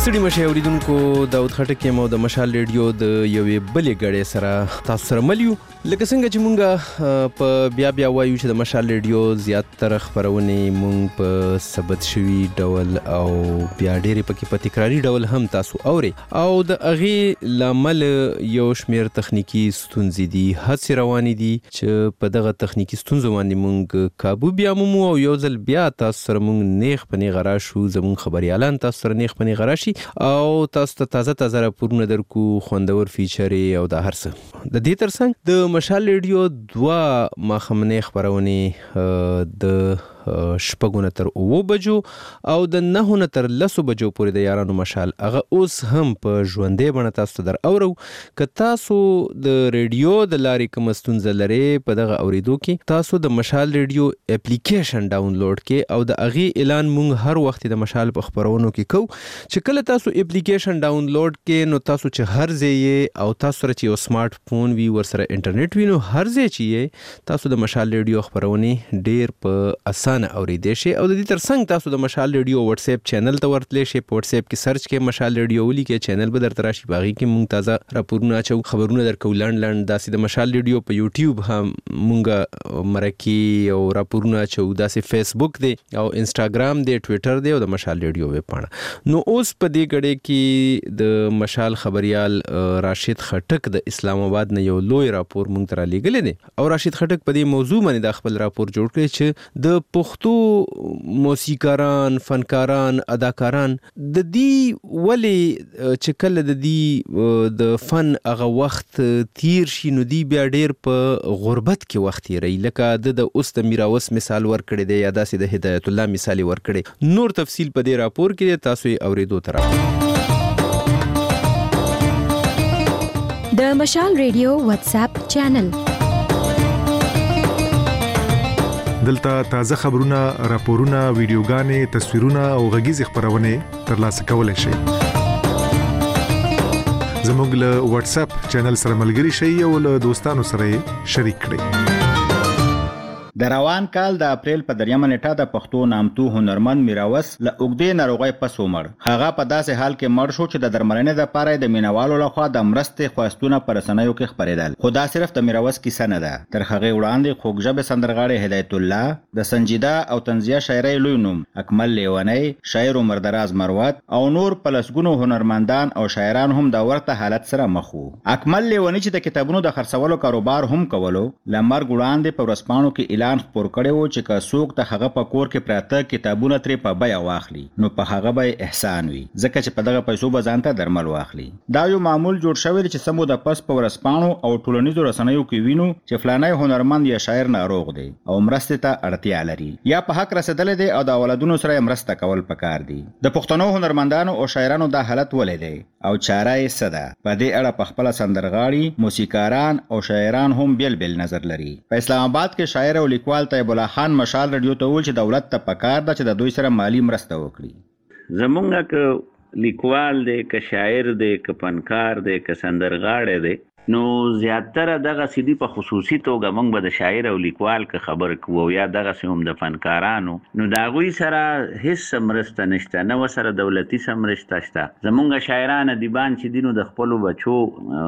ستړي مشه اوریدونکو داود خټک یم او د مشال ریډیو د یوې بلې غړې سره تاسو سره ملیو لکه څنګه چې مونږه په بیا وایو چې د مشال ریډیو زیاتره خبرونه مونږ په ثبت شوی ډول او بیا ډېرې پکې په تکراری ډول هم تاسو اوري او د اغه لامل یو شمیر تخنیکی ستونزې دي هڅې روانې دي چې په دغه تخنیکی ستونزو باندې مونږ काबू بیا مو او یو ځل بیا تاسو سره مونږ نیغ په نیغ راشو زمون خبريالان تاسو سره نیغ په نیغ راشي او تاسو ته تازه راپورونه درکو خوندور فیچر او د هر څه د دې ترڅنګ د مشال ریډیو 2 مخمنه خبرونه د شپږونه تر 9 بجو او د 9 نه تر 10 بجو پورې د یارانو مشال هغه اوس هم په ژوندې بڼه تاسو در اورو که تاسو د ریډیو د لارې کوم ستونزه لري په دغه اوریدو کې تاسو د مشال ریډیو اپلیکیشن ډاونلوډ کې او د اغه اعلان مونږ هر وخت د مشال په خبرونو کې کو چې کله تاسو اپلیکیشن ډاونلوډ کې نو تاسو چې هر ځای او تاسو سره چې یو سمارټ فون وي ورسره انټرنیټ وي نو هر ځای چې تاسو د مشال ریډیو خبرونه ډیر په اسانه اوریدئ شئ او د دې ترڅنګ تاسو د مشال ریډیو واتس اپ چینل ته ورتلی شئ په واتس اپ کې سرچ کې مشال ریډیو ولیکئ چینل به درته راشي باغی کې مونږ تازه راپورونه اچو خبرونه درکو لند داسې د مشال ریډیو په یوټیوب هم مونږ مرکی او راپورونه اچو داسې فیسبوک دی او انستګرام دی ټوئیټر دی او د مشال ریډیو ویب پاڼه نو اوس په دې غړې کې د مشال خبريال راشد خټک د اسلام آباد نه یو لوی راپور مونږ تر لګل دي او راشد خټک په دې موضوع باندې د خپل راپور جوړ کړی چې د پښتو موسیقاران فنکاران اداکاران د دې ولی چې کله د دې د فن هغه وخت تیر شي نو دی بیا ډیر په غربت کې وخت یې لکه د اوس د میراوس مثال ورکړی دی یا داسې د هدایت الله مثال ورکړی نور تفصیل په دې راپور کې تاسو یې اوریدو تر د مشال ریډیو واتس اپ چینل دلته تازه خبرونه راپورونه ویډیوګانې تصویرونه او غږیز خبرونه ترلاسه کولای شئ زموږ له واتس اپ چینل سره ملګري شئ او له دوستانو سره شریک کړئ د روان کال د اپریل په 3 نیټه د پښتو نامتو هنرمند میراوس له اوګدې ناروغۍ پس ومړ. هغه په داسې حال کې مړ شو چې د درملنې لپاره د مینوالو لخوا د مرستې خواستونه پر رسنیو کې خبرېدل. خو دا صرف د میراوس کیسه نه ده. تر هغه وړاندې خوږژبې سندرغاړي هدایت الله، د سنجیده او طنزیه شاعرۍ لوی نوم اکمل لیونی، شاعر عمردراز مروت او نور پلسګونو هنرمندان او شاعران هم د ورته حالت سره مخ وو. اکمل لیونی چې د کتابونو د خرڅولو کاروبار هم کولو، لمر ګوړاندې په ورځپاڼو کې اعلان خپور کړی و چې که څوک د هغه په کور کې پراته کتابونه ترې په بیه واخلي نو په هغه به احسان وي ځکه چې په دغه پیسو به ځان ته درمل واخلي. دا یو معمول جوړ شوی چې سمو د پس په ورځپاڼو او ټولنیزو رسنیو کې وینو چې فلانی هنرمند یا شاعر ناروغ دی او مرستې ته اړتیا لري یا په حق رسیدلی دی او د اولادونو سره مرسته کول پکار دي. د پښتنو هنرمندانو او شاعرانو دا حالت ولې دی او چاره یې څه ده؟ په دې اړه په خپله سندرغاړي، موسیقاران او شاعران هم بیل نظر لري. په اسلام آباد کې شاعر او لیکوال طیب الله خان مشال ریډیو ته وویل چې دولت ته پکار ده چې د دوی سره مالی مرسته وکړي. زمونږ که لیکوال دی، که شاعر دی، که فنکار دی، که سندرغاړی دی، نو زیاتره دغه سیدی په خصوصي توګه موږ به د شاعر او لیکوال که خبر کوو یا دغه هم د فنکارانو نو د هغوی سره هیڅ مرسته نشته، نه ورسره دولتي څه مرسته شته. زمونږ شاعران ادیبان چې دي نو د خپلو بچو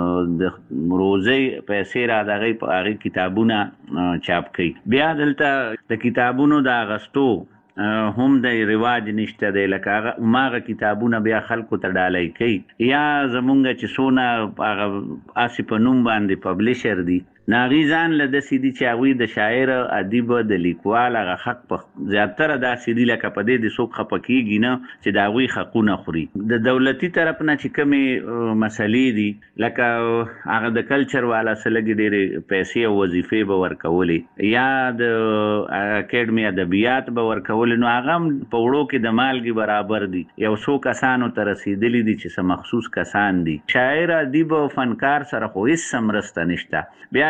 د روزۍ پیسې را د هغې کتابونه چاپ کوي. بیا دلته د کتابونو د اغستو هم د رواج نشته دی، لکه هغه کتابونه بیا خلکو ته ډالۍ کوي یا زمونږ چې څونه هغه اسې په نوم باندې پبلیشر دي ناغي ځان له داسې دي چې هغوی د شاعر ادیب د لیکوال هغه حق په زیاتره داسې دي لکه په دې د څوک خفه کېږي نه چې د هغوی حقونه خوري. د دولتي طرف نه چې کومې مسلې دي لکه هغه د کلچر والا څه لږې ډېرې پیسې او وظیفې به ورکولې یا د اکیډمي ادبیات به ورکولې نو هغه هم په وړو کې د مالګې برابر دي. یو څو کسانو ته رسېدلي دي چې څه مخصوص کسان دي. شاعر ادیب او فنکار سره خو هېڅ مرسته نشته. بیا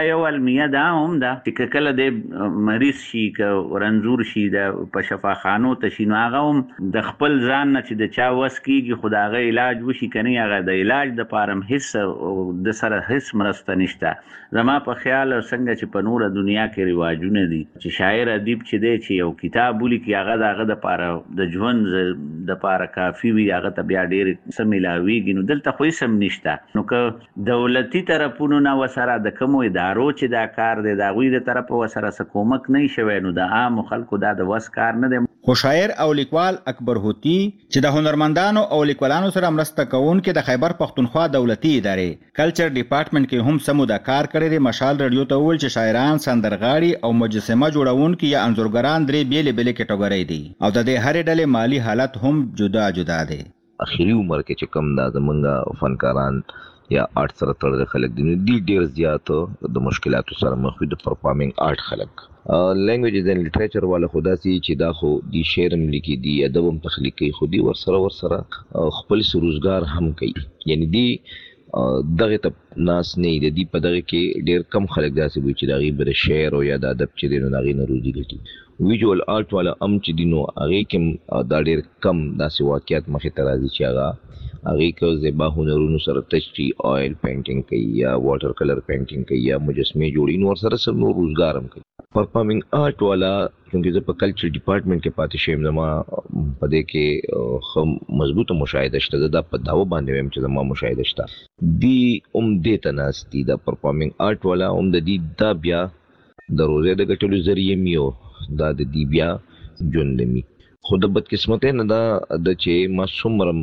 یو المیه دا هم ده چې کله د مریض شي که رنځور شي د په شفاخانو ته شي نو هغه هم د خپل ځان نه چې د چا وس کېږي خو د هغه علاج وشي که نه هغه د علاج دپاره هم هېڅ د سره هېڅ مرسته نشته. زما په خیال څنګه چې په نوره دنیا کې رواجونه دي چې شاعر ادیب چې دی چې یو کتاب ولیکي هغه د هغه دپاره د ژوند دپاره کافي وي هغه ته بیا ډېر څه میلاویږي. نو دلته خو هېڅ هم نشته. نو که دولتي طرفونو نه ورسره د کومو ادارو چې دا کار دی د هغوی د طرفه ورسره څه کومک نه شوی نو د عامو خلکو دا د وس کار نه دی. خو شاعر او لیکوال اکبر هوتي چې د هنرمندانو او لیکوالانو سره مرسته کوونکي د خیبر پښتونخوا دولتي ادارې کلچر ډپارټمنټ کې هم سمو د کار کړی دی. مشال رادیو ته وویل چې شاعران، سندرغاړي او مجسمه جوړونکي یا انځورګران 3 بیلې کټګورۍ دي او د دې هرې ډلې مالی حالت هم جدا جدا دی. اخیری عمر کې چې کم دا زمونږ فنکاران یا آرټ سره تړلي خلک دي نو دی ډېر زیات د مشکلاتو سره مخ وي. د پرفارمینګ آرټ خلک لینګویجز اینڈ لټریچر والا خدا سي چې دا خو دی شعر هم لیکي دی ادب هم تخلیق کوي خو دی ورسره خپل روزګار هم کوي. یعنی دی دغه ته ناس نه دی دی په دغه کې ډېر کم خلک داسې وي چې دغه بر شعر او یا د ادب چې دی نو دغه نه روزي ګټي. ویجوال آرټ والا ام چې دی نو هغه کې دا ډېر کم داسې واقعیت مخې ته راځي چې هغه کې زیبا هنرونو سره تشری آیل پینټینګ کوي یا واټر کلر پینټینګ کوي یا مجسمه جوړي نو سره سره نور روزګار هم کوي. پرفارمینګ آرټ والا چونکه زه په کلچر ډپارټمنټ کې پاتې شوم زما په دې کې مضبوطه مشاهده شته. دا په داو باندې ویم چې زما مشاهده شته دی دې ته ناستي. دا پرفارمینګ آرټ والا د دې دا بیا د روزه د ګټلو ذریعہ میو دا د دې بیا ژوند می خو د بدقسمتۍ نه دا د چې ما څومره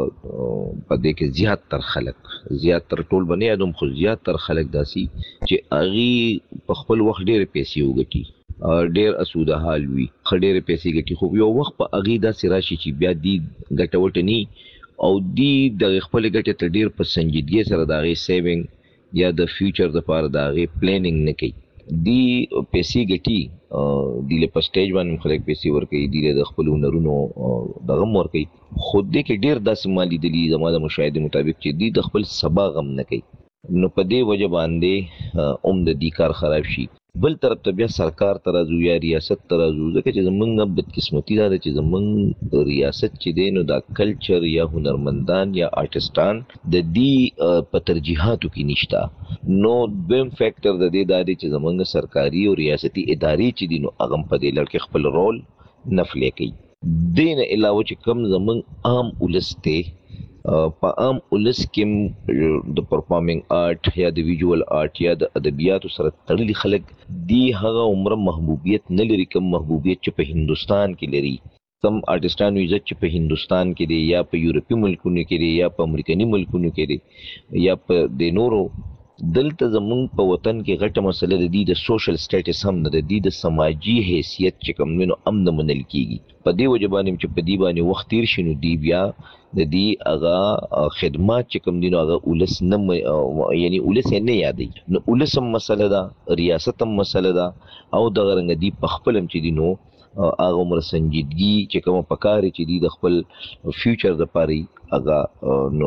په دې کې زیاتر ټول به نه یادوم خو زیاتر خلک داسې چې هغې په خپل وخت ډېرې پیسې وګټي ډېر اسوده حال وي ښه ډېرې پیسې ګټي خو یو وخت په هغې داسې راشي چې بیا دی ګټوټه نه او دی د خپلې ګټې ته ډېر په سنجیدګۍ سره د هغې سیوینګ یا د فیوچر دپاره د هغې پلانینګ نه کوي. دی پیسې ګټي دی له په سټیج باندې خلک پیسې ورکوي دی له د خپل هنرونو دغه هم ورکوي خو دې کې ډېر داسې ما لیدلي زما د مشاهدې مطابق چې دی د خپل سبا غم نه کوي. نو په دې وجه باندې د دې کار خراب شي. بل طرف ته بیا سرکار ته راځو یا ریاست ته راځو ځکه چې زمونږ بدقسمتي دا ده چې زمونږ ریاست چې دی نو دا کلچر یا هنرمندان یا آرټسټان د دې په ترجیحاتو کې نشته. نو دویم فیکټر د دې دا دی چې زمونږ سرکاري او ریاستي ادارې چې دي نو هغه په دې لړ کې خپل رول نه پلی کوي. دې نه علاوه چې کوم زمونږ عام ولس دی په عام ولس کې د پرفارمینګ آرټ یا د ویجوال آرټ یا د ادبیاتو سره تړلي خلک دی هغه عمره محبوبیت نه لري کوم محبوبیت چې په هندوستان کې لري. کم آرټسټانو عزت چې په هندوستان کې دی یا په یورپي ملکونو کې دی یا په امریکني ملکونو کې دی یا په د نورو دلته زمونږ په وطن کې غټه مسله د دې د سوشل سټیټس هم نه د دې د سماجي حیثیت چې کوم نو هم نه منل کېږي. په دې وجه باندې چې په دې باندې وخت تیر شي نو دی بیا د دې هغه خدمات چې کوم دي نو هغه ولس نه یعنی ولس یې نه یادوي. نو ولس هم مسله ده ریاست هم مسله ده او دغه رنګه دی په خپل هم چې دي نو هغه عمر سنجیدګي چې کوم پکاري چې دی د خپل فیوچر دپاره هغه نو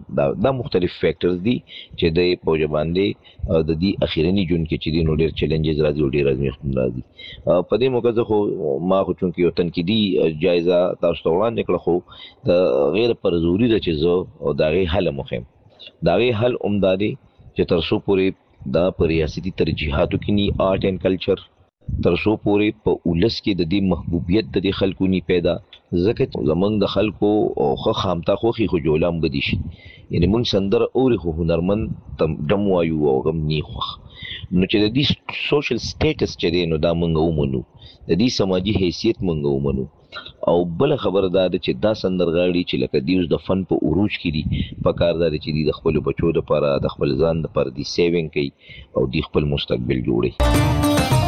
دا مختلف فیکټرز دي چې د په باندې د دې اخیرني جون کې چې دي نو ډېر چیلنجز راځي او ډېر ازمیښتونه راځي. په دې موقع زه خو ما خو چونکې یو تنقیدي جایزه تاسو ته وړاندې کړه خو د غیر پر ضروري ده چې زه د هغې حل مخیم. د هغې حل دا دی چې تر څو پورې دا په ریاستي ترجیحاتو کې نی آرټ اینډ کلچر تر څو پورې په ولس کې د دې محبوبیت د دې خلکو نی پیدا ځکه زمونږ د خلکو خو خامتا خوخي خو جولام بدی شي. یعنی مونږ سندره اوري خو هنرمند تم دم وایو او غم نی خوخ. نو چې د دې سوشل سټیټس چې دی نو دا مونږ ومنو د دې سماجي حیثیت مونږ ومنو. او بل خبر دا ده چې دا سندرغاړي چې لکه دیوس د فن په عروج کې دي په کار دا چې دی د خپل بچو لپاره د خپل ځان لپاره دی سیوینګ کوي او دی خپل مستقبل جوړي.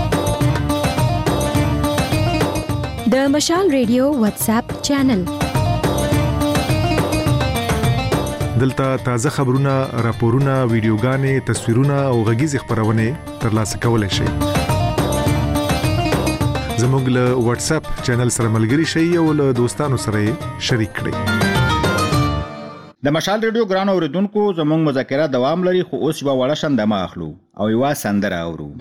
د مشال ریډیو واتس اپ چینل دلته تازه خبرونه، راپورونه، ویډیوګانې، تصویرونه او غږیز خبرونه ترلاسه کولای شئ. زموږ له واتس اپ چینل سره ملګري شئ او له دوستانو سره شریک کړئ. د مشال ریډیو ګران اوریدونکو زموږ مذاکره دوام لري خو اوس یو وړه شندمه اخلو او یو سندره اورو.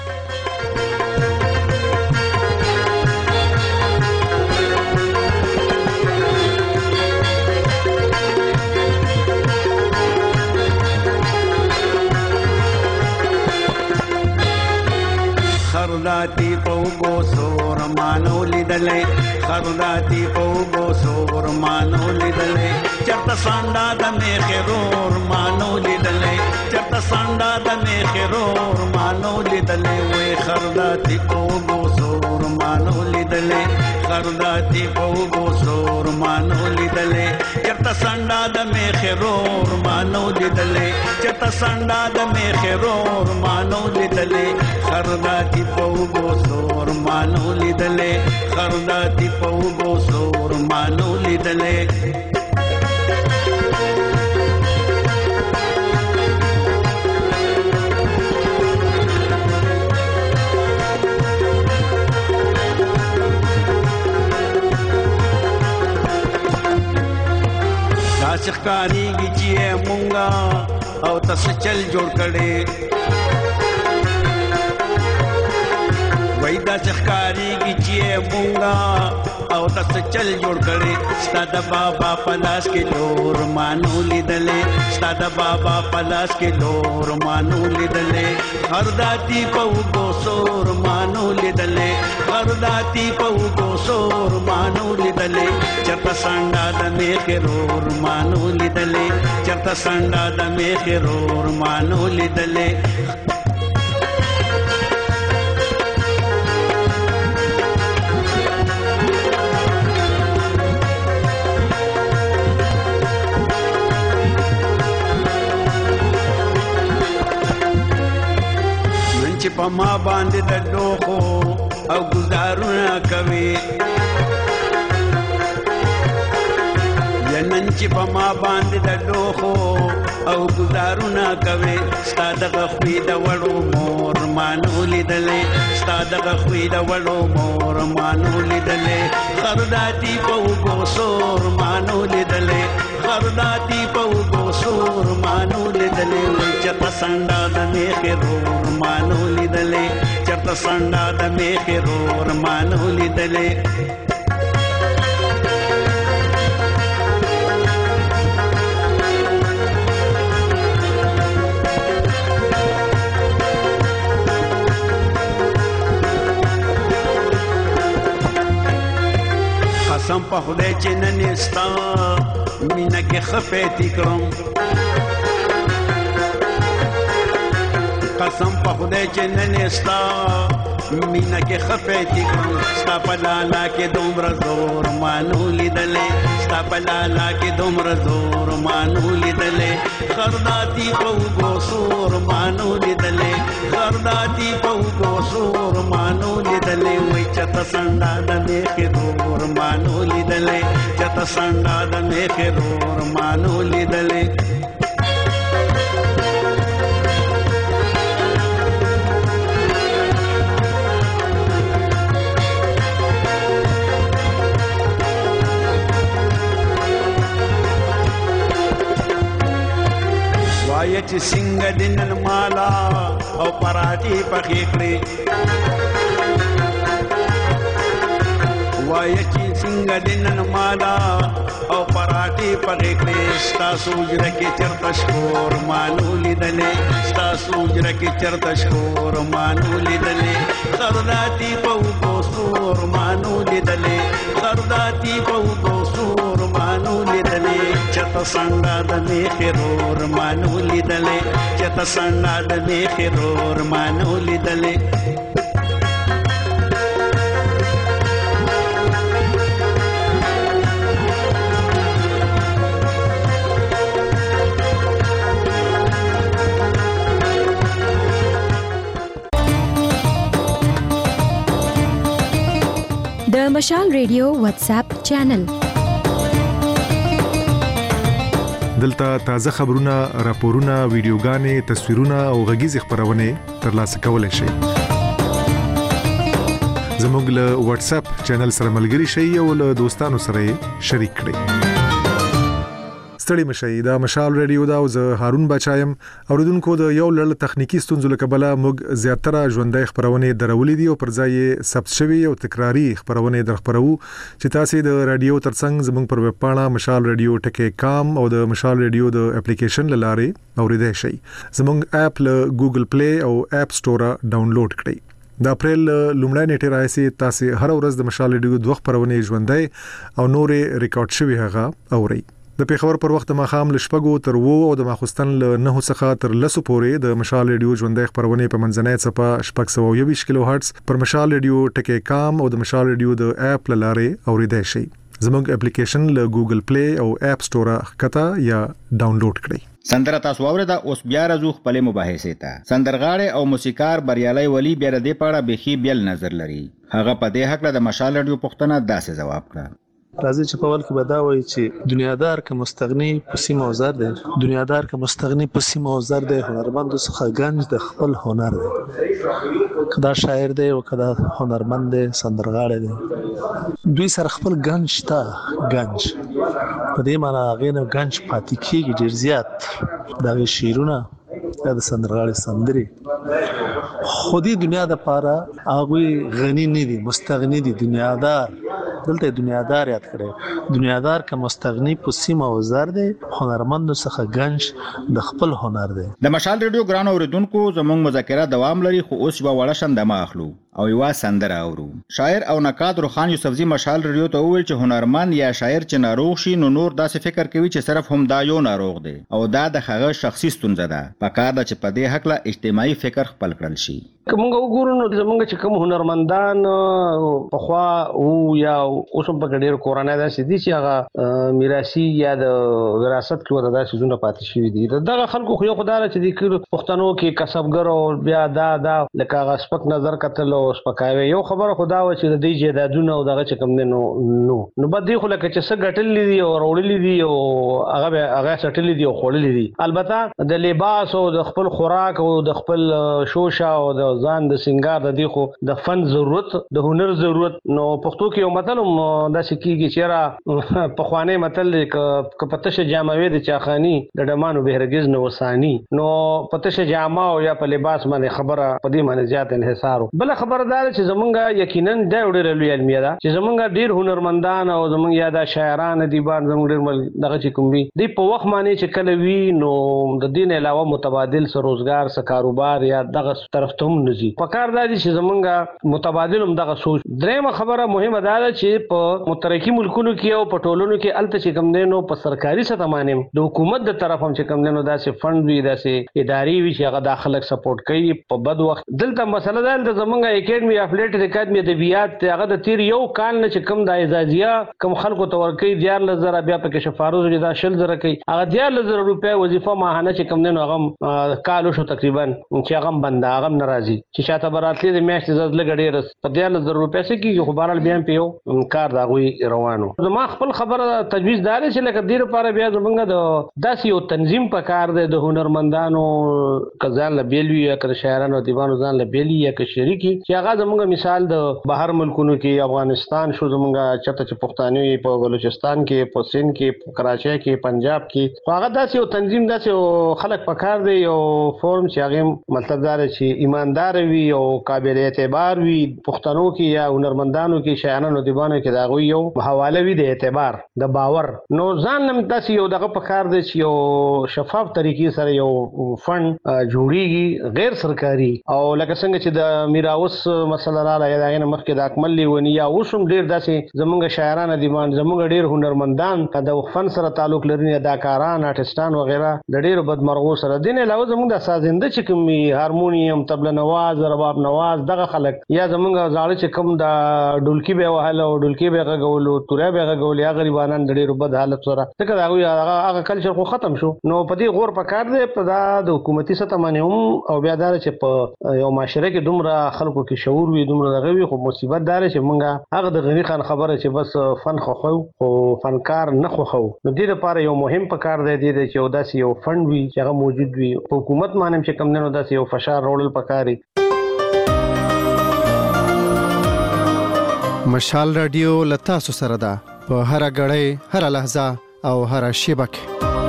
خرداتی پوگو سور مانو لیدلے خرداتی پوگو سور مانو لیدلے چرتا سانڈا دمی خیرور مانو لیدلے چرتا سانڈا دمی خیرور مانو لیدلے وی خرداتی پوگو سور مانو لیدلے خرداتی پوگو سور مانو لیدلے چرتا سانڈا دمی خیرور مانو لیدلے چرتا سانڈا دمی خیرور مانو لیدلے خرداتی پوگو سور مانو لیدلے خرداتی پوگو سور مانو لیدلے داسخ کاری گی چیئے مونگا او تس چل جوڑ کڑے ویدا چخکاری کی چیئے مونگا او تس چل جوڑ کڑے ستا دا بابا پلاس کے لور مانو لیدلے ستا دا بابا پلاس کے لور مانو لیدلے خرداتی پوگو سور مانو لیدلے خرداتی پوگو سور مانو لیدلے چرتا سانڈا دا میخی رور مانو لیدلے چرتا سانڈا دا میخی رور مانو لیدلے پا ما باندې د ډوخو او گزارونه کوي نن چې په ما باندې د ډوخو او گزارونه کوي ستا دغه خوی د وړو مور مانو لیدلې ستا دغه خوی د وړو مور مانو لیدلې خرداتی په وګو سور مانو لیدلې خرداتی په وګو سور مانو لیدلې وای چرته سانډا د میخي رور مانو لیدلې چرته سانډا د میخي رور مانو لیدلې قسم په خدای چې نن ستا مینه کې خپېتی کړم قسم په خدای چې نن ستا مینه کې خپېتی کړم ستا په لالا کې دومره زور مانو لیدلې ستا په لالا کې دومره زور مانو لیدلې خرداتی په وګو سور مانو لیدلې خرداتی په وګو سور مانو لیدلې وای چته سانډا د میخي رور مانو لیدلې چته سانډا د میخي رور مانو لیدلې وای چې څنګه دینل مالا او پراټي پخې کړې وای چې څنګه دینل مالا او پراټي پخې کړې ستا سوجره کې چرته شکور مانو لیدلې ستا سوجره کې چرته شکور مانو لیدلې خرداتی په وګو سور مانو لیدلې خرداتی په وګو سور مانو لیدلې چته سانډا د میخي رور مانو لیدلې چته سانډا د میخي رور مانو لیدلې د مشال ریډیو واتس اپ چینل دلته تازه خبرونه، راپورونه، ویډیوګانې، تصویرونه او غږیز خبرونه ترلاسه کولای شئ. زموږ له واتس اپ چینل سره ملګري شئ او له دوستانو سره شریک کړئ. ستړي مشي دا مشال ریډیو دا او زه هارون بچایم اوریدونکو د یو لړ تخنیکی ستونزو لکبله موږ زیاتره ژوندۍ خبرونه درولې دي او پر ځای ثبت شوی او تکراری خبرونه درخبرو چې تاسو د رادیو ترڅنګ زموږ پر ویب پاڼه mashal.radio.com او د مشال ریډیو د اپلیکیشن لاره اوریدئ شئ زموږ اپ له ګوګل پلی او اپ سٹور ډاونلوډ کړئ د اپریل لومړی نیټه راځي تاسو هر ورځ د مشال ریډیو دوه خبرونه ژوندۍ او نورې ریکارډ شوی هغه اورئ د پیښور پر وخت ماخام لشپګو تر وو او د ماخستن له 9 څخه تر 10 پورې د مشال ریډیو ژوندۍ خبرونه په منځنۍ صفه 620 کیلو هرتز پر مشال ریډیو ټکی کام او د مشال ریډیو د اپ لاره اوریدئ شئ زموږ اپلیکیشن له ګوګل پلی او اپ سٹور ښکته یا ډاونلوډ کړئ سندره تاسو اوریدا اوس بیا راځو خپل مباحثه ته سندرغاړي او موسیقار بریالي ولی بیا د دې پاړه بخي بیل نظر لري هغه په دې حق له د مشال ریډیو پښتنه داسې جواب کړ راځي چې په ول کې بدا وایي چې دنیادار که مستغنی پسیم او زر دی دنیادار که مستغنی پسیم او زر دی هنرمند څخه گنج د خپل هنر دی کدا شاعر دی او کدا هنرمند دی سندرغاړي دی دوی سره خپل گنج تا گنج په دې معنی هغه نه گنج پاتې کیږي ډیر زیات دا شیرونه د سندرغاړي سندري خودي دنیا د پاره هغه غنی نه دي مستغنی دي دنیادار دلته دنیادار یاد کړي دنیادار که مستغنی پسیم او زر دی هنرمند څخه گنج د خپل هنر دی د مشال ریډیو ګران اوریدونکو زموږ مذاکره دوام لري خو اوس به وړه شندمه اخلو او یو سندره اورو شاعر او نقاد روخان یوسفزی مشال ریډیو ته وویل چې هنرمند یا شاعر چې ناروغ شي نو نور داسې فکر کوي چې صرف هم دا یو ناروغ دی او دا د هغه شخصي ستونزه ده پکار ده چې په دې حق له اجتماعي فکر خپل کړل شي کومه وګورو نو زمونږ چې کوم هنرمندان په خوا او یا اوس په ډېر کورانه ده چې دي چې هغه میراثي یا د وراثت کې ودا شي نه پاتې شي دي دغه خلکو خو یو خدای چې د پښتنو کې کسبګر او بیا دا لکه هغه سپک نظر کتل او سپکاوي یو خبره خدا و چې د دې جیدادونه او دغه چې کوم نو بد دی خو لکه چې څه غټلې دي او وړلې دي او هغه سټلې دي او خړلې دي البته د لباس او د خپل خوراک او د خپل شوشا او د ځان د سنگار د دی خو د فن ضرورت د هنر ضرورت نو پښتو کې یو متل دا سکیږي چې را په خوانه متل ک پتشه جاموي د چاخانی د ډمانو بهرګز نو وسانی نو پتشه جامه او یا په لباس باندې خبره په دې باندې زیات انحصار بل خبردار چې زمونږه یقینا د وړ لوی علمیه ده چې زمونږه ډیر هنرمندان او زمونږ یاده شاعران دي باندې زمونږ ډیر دغه چې کوم دی په وخت باندې چې کله وی نو د دین علاوه متبادل سره روزګار سره کاروبار یا دغه طرف ته هم نزي پکار دا چې زمونږه متبادل هم دغه سوچ درېمه خبره مهمه ده چې په مترقي ملکونو کې او په ټولونو کې الته چې کوم دینو په سرکاري سطح باندې د حکومت د طرف هم چې کوم دینو داسې فند وي داسې اداري وي چې هغه داخله سپورټ کوي په بد وخت دلته مسله ده د زمونږه اکیډمي اف لیټر اکیډمي ادبیات هغه د تیر یو کال نه چې کوم د اعزازیه کوم خلکو ته ورکوي 14000 بیا پکې شفاروز جدا شل زره کوي هغه 14000 روپیا وظیفه ماهانه چې کوم دینو هغه کالو شو تقریبا چې هغه بنده هغه ناراضي چې شاته براتلې د میاشتې زړه لګړې په 14000 روپیا سره کېږي خو بهرال بیا په یو کار دا غوي روانو زما خپل خبره تجویز دار چې لکه ډیر لپاره بیا زمونږ د داسې یو تنظیم په کار دی د هنرمندانو کزان له بیلوي یا کر شاعرانو دیوانو ځان له بیلی یا ک شریکی چې هغه زمونږ مثال د بهر ملکونو کې افغانستان شو زمونږ چته چې پښتانوي په بلوچستان کې په سند کې په کراچۍ کې پنجاب کې هغه داسې یو تنظیم داسې خلک په کار دی یو فورم چې هغه مطلب دار چې ایماندار وي او قابل اعتبار وي پښتنو کې یا هنرمندانو کې شاعرانو دیوانو کې دا غوي یو حواله وي د اعتبار د باور نو ځان نم داسې یو دغه په کار دی چې یو شفاف طریقې سره یو فند جوړیږي غیر سرکاري او لکه څنګه چې د میراوس مسله را لګا دا نه مخکې د اکمل لیونی یا اوسم ډیر داسې زمونږ شاعرانه دیوان زمونږ ډیر هنرمندان د فن سره تعلق لري اداکاران آرټستان وغیرہ د ډیر بدمرغو سره دین علاوه زمونږ د سازنده چې کوم هارمونیم طبله نواز رباب نواز دغه خلک یا زمونږ زاړه چې کوم د ډولکی به وهاله او ډولکی به غولو توره به غولیا غریبانان د ډیر بد حالت سره څنګه دا هغه کلچر خو ختم شو نو په دې غور پکار دی په د حکومتي سطح باندې هم او بیا دا چې په یو معاشره کې دومره خلکو کې شعور وي دومره دغه وي خو مصیبت دار چې مونږه هغه د غنی خان خبره چې بس فن خو او فنکار نه خو نو دې لپاره یو مهم پکار دی چې یو داسې یو فند وي چې هغه موجود وي په حکومت باندې چې کم نه داسې یو فشار راوړل پکاري مشال رادیو لتا سره ده په هر غړې هر لحظه او هر شیبه کې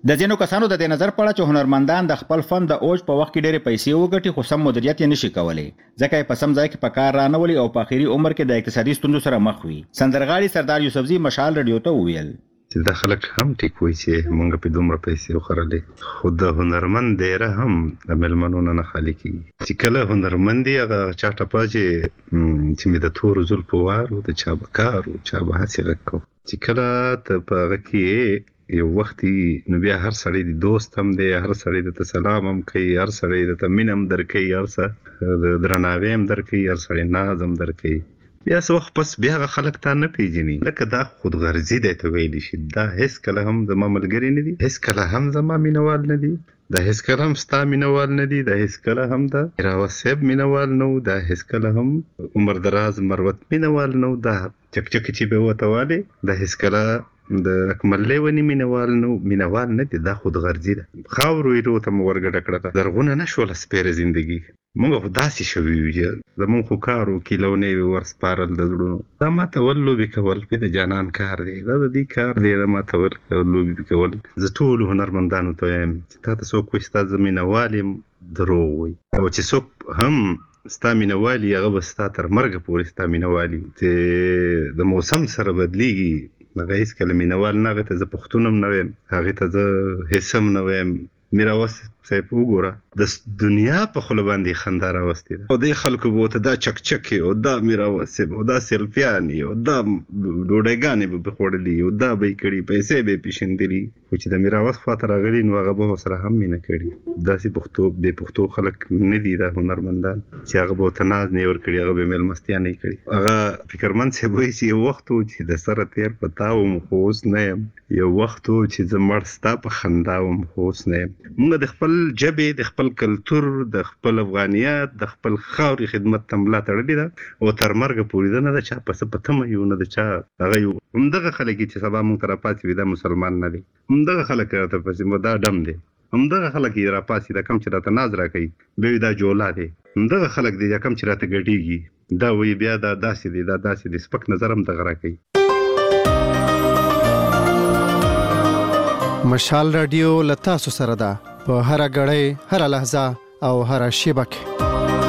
د ځینو کسانو د دې نظر پړه چې هنرمندان د خپل فن د اوج په وخت کې ډېرې پیسې وګټي خو سم مدیریت یې نشي کولی ځکه یې په سم ځای کې په کار رانولي او په اخري عمر کې د اقتصادي ستونزو سره مخ وي. سندرغاړي سردار یوسفزي مشال رادیو ته وویل چې د خلک هم ټیک وایي چې مونږ په دومره پیسې وخرلې خو د هنرمند ډیره هم د ملمنو نه خالي کیږي چې کله هنرمند دی هغه چا ټپه چې مې د تور زلفو وارو د چا به کار او چا به هسې غږ کو چې کله ته په هغه کې یو وخت نو بیا هر سړی د دوست هم دی هر سړی د سلام هم کوي هر سړی د مینه هم درکوي هر څه د درناوی هم درکوي هر سړی ناز هم درکوي بیا څه وخت پس بیا هغه خلک تا نه پیژني لکه دا خودغرضي دی ته ویلی شي دا هیڅ کله هم زما ملګری نه دي هیڅ کله هم زما مینوال نه دي دا هیڅ کله هم ستا مینوال نه دي دا هیڅ کله هم دا راوه صاحب مینوال نه دا هیڅ کله هم عمر دراز مروت مینوال نه دا چکچک چې به وته والی دا هیڅ کله د اکملې ونی مینوال نه دي دا خودغرضي ده خاورو یې ته ورګډه کړه درغونه نشول سپیره زندگی مونږ خو داسې شوي یو چې زمونږ خو کار و کیلونې ورسپارل د زړونو دا ماته ول لوبې کول د جانان کار دی دا د دې کار دی دا ماته ول لوبې کول زه ټولو هنرمندانو ته وایم چې تا ته څوک وایي ستا زه مینهوال یم دروغ وایي او چې څوک هم ستا مینهوالي هغه به ستا تر مرګه پورې ستا مینهوالي چې د موسم سره بدلیږي هغه هېڅکله مینهوال نه هغې ته زه پښتون هم نه ویم هغې ته زه حس هم نه ویم میراوس صاحب وګوره د دنیا په خوله باندې خندا راوستې ده او دې خلکو به ورته دا چکچکې او دا میراوس صاحب او دا سیلفیانې او دا ډوډۍ به به خوړلي او دا به یې کړي پیسې به یې پېژندلي خو چې د میراوس خواته راغلي نو هغه به ورسره هم مینه کړي داسې بې پښتو خلک نه دي دا هنرمندان چې هغه به ورته ناز نه یې ورکړي هغه به یې مېلمستیا نه یې کړي هغه فکرمند صاحب وایي چې یو وخت و چې د سره تېر په تا وم خو اوس نه یم یو وخت و چې زه مړ ستا په خندا وم خو اوس نه یم مونږ د خپل ژبې د خپل کلتور د خپل افغانیت د خپل خاورې خدمت ته ملا تړلې ده او تر مرګه پورې ده نه د چا په څه په تمه یو نه د چا هغه یو همدغه خلک چې سبا مونږ ته راپاڅي وي دا مسلمان نه دی همدغه خلک راته پسې دا ډم دی همدغه خلک یې راپاڅي دا کم چې راته ناز راکوي بیا وي دا جولا دی همدغه خلک دی دا کم چې راته ګډېږي دا وایي بیا دا داسې دی دا داسې دی سپک نظر هم دغه راکوي. مشال رادیو له تاسو سره ده په هره غړۍ هره لحظه او هره شیبه کې.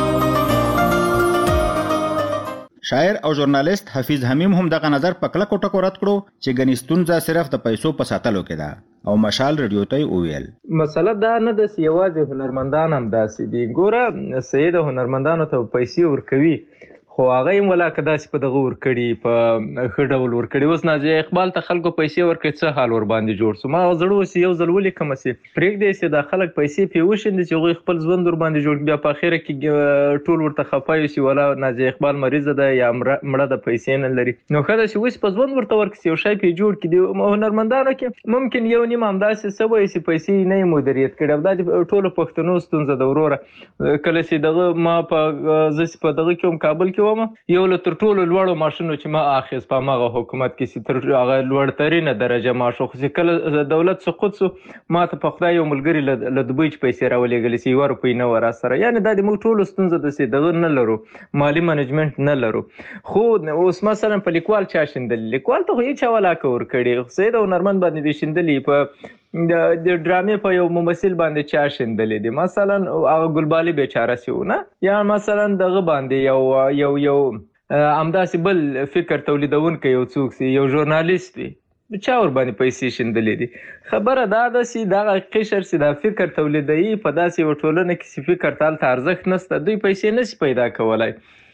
شاعر او ژورنالیست حفیظ حمیم هم دغه نظر په کلکو ټکو رد کړو چې ګنې ستونزه صرف د پیسو په ساتلو کې ده او مشال رادیو ته وویل مسله دا نه ده چې یوازې هنرمندان هم داسې دي ګوره سید هنرمندانو ته پیسې ورکوي خو هغه یې ولاکه داسې په دغه ورکړي په ښه ډول ورکړي اوس نازیه اقبال ته خلکو پیسې ورکړي څه حال ورباندې جوړ سو ما زړه اوس یو ځل ولیکمه چې پرېږدی چې دا خلک پیسې پرې وشیندي چې هغوی خپل ژوند ورباندې جوړ بیا په اخره کې ټول ورته خفه یو چې ولا نازیه اقبال مریضه ده یا مړه ده پیسې نه لري نو ښه ده چې اوس په ژوند ورته ورکړي یو شی پرې جوړ کړي هنرمندانو کې ممکن یو نیم همداسې څه وایي چې پیسې نه یې مدیریت کړي او دا د ټولو پښتنو ستونزه ده وروره کله چې دغه ما زه چې په دغه کې وم کابل کې وم یو له تر ټولو لوړو معاشونو چې ما اخیست په هماغه حکومت کې چې تر هغه لوړترینه درجه معاش خو چې کله دولت سقوط سو ما ته په خدای یو ملګري له دوبۍ چې پیسې راولېږلې چې یوه روپۍ نه وه راسره یعنې دا د موږ ټولو ستونزه ده چې دغه نه لرو مالي منیجمنټ نه لرو خو اوس مثلا په لیکوال چا شیندلي لیکوال ته خو هېچا ولاکه ورکړي سید هنرمند باندې دې شیندلي په د ډرامې په یو ممثل باندې چا شیندلې دي مثلا هغه ګلبالي بیچاره سي و نه یا مثلا دغه باندې یو همداسې بل فکر تولیدونکی یو څوک سي یو ژورنالیست وي چا ورباندې پیسې شیندلې دي خبره دا ده چې دغه قشر چې دا فکر تولیدوي په داسې یوه ټولنه کې چې فکر ته هلته ارزښت نشته دوی پیسې نشي پیدا کولی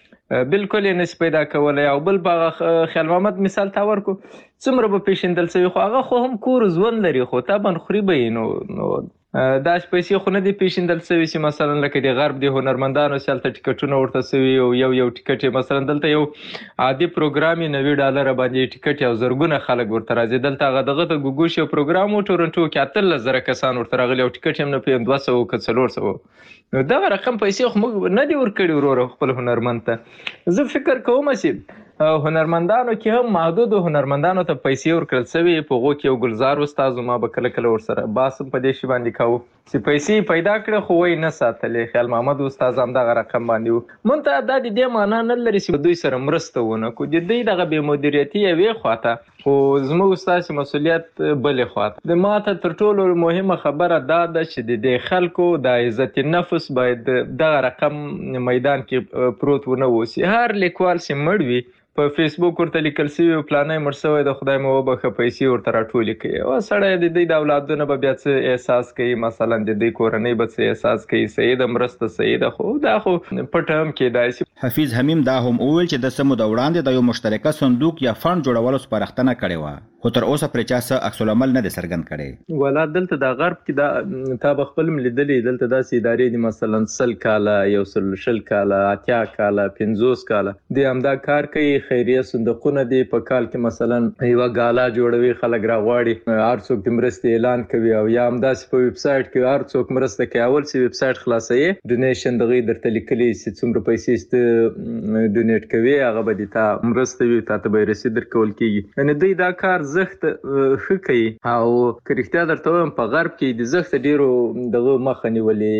بالکل یې نشي پیدا کولی او بل په هغه خیال محمد مثال تا ورکو څومره به پیژندل شوي خو هغه خو هم کور ژوند لري خو طبعا خوري به یې نو داسې پیسې خو نه دي پیژندل شوي چې مثلا لکه د غرب د هنرمندانو چې هلته ټیکټونه ورته شوي او یو ټیکټ یې مثلا دلته یو عادي پروګرام یې $90 باندې ټیکټ یو زرګونه خلک ورته راځي دلته هغه دغه د ګوګوش یو پروګرام و ټورنټو کې 18,000 کسان ورته راغلي او ټیکټ یې هم نه پوهېږم 200 که 400 نو دغه رقم پیسې خو موږ نه دي ورکړي وروره خپل هنرمند ته زه فکر کوم چې هنرمندانو کې هم محدودو هنرمندانو ته پیسې ورکړل شوي په هغو کې یو ګلزار استاد و ما به کله کله ورسره بحث هم په دې شي باندې کوو چې پیسې پیدا کړې خو وای نه ساتلې. خیال محمد استاد هم دغه رقم باندې و. مونته دا د دې معنا نه لري چې دوی سره مرسته ونه کو. د دې دغه بې مدیریتي یوې خواته خو زموږ ستاسو مسؤلیت بلې خواته. د ماته تر ټولو مهمه خبره دا ده چې د خلکو د عزت نفس باید دغه رقم میدان کې پروت ونه وسی. هر لیکوال چې مړ وي په فیسبوک ورته لیکل شوی پلانې مړ شوی د خدای مو وبخښه پیسې ورته راټولې کوي او سړی د دې د اولادونو به بیا څه احساس کوي، مثلا د دې کورنۍ به څه احساس کوي. صحیح د مرسته صحیح ده خو دا خو پټه هم کېدای شي. حفیظ حمیم دا هم وویل چې د سمو د وړاندې د یو مشترکه صندوق یا فند جوړولو سپارښتنه کړې وه خو تر اوسه پرې چا څه عکس العمل نه دی څرګند کړی. ولا دلته د غرب کې دا تا به خپل لیدلې دلته داسې ادارې دي مثلا 100 کاله 120 کاله 80 کاله 50 کاله د همدا کار کوي. خیریه صندوقونه دي په کال کې مثلا یو غالا جوړوي، خلک راغواړي، هر څوک د مرستې اعلان کوي او یا همداسې په ویب سایټ کې هر څوک مرسته کوي. اول چې ویب سایټ خلاصوي ډونیشن دغه درته لیکلي چې څومره پیسې ست ډونیټ کوي هغه به دي تا مرسته وي تا ته به رسید درکول کیږي. یعنی دوی دا کار زخت ښه کوي او که رښتیا درته وایم په غرب کې د زخت ډیرو دغه مخه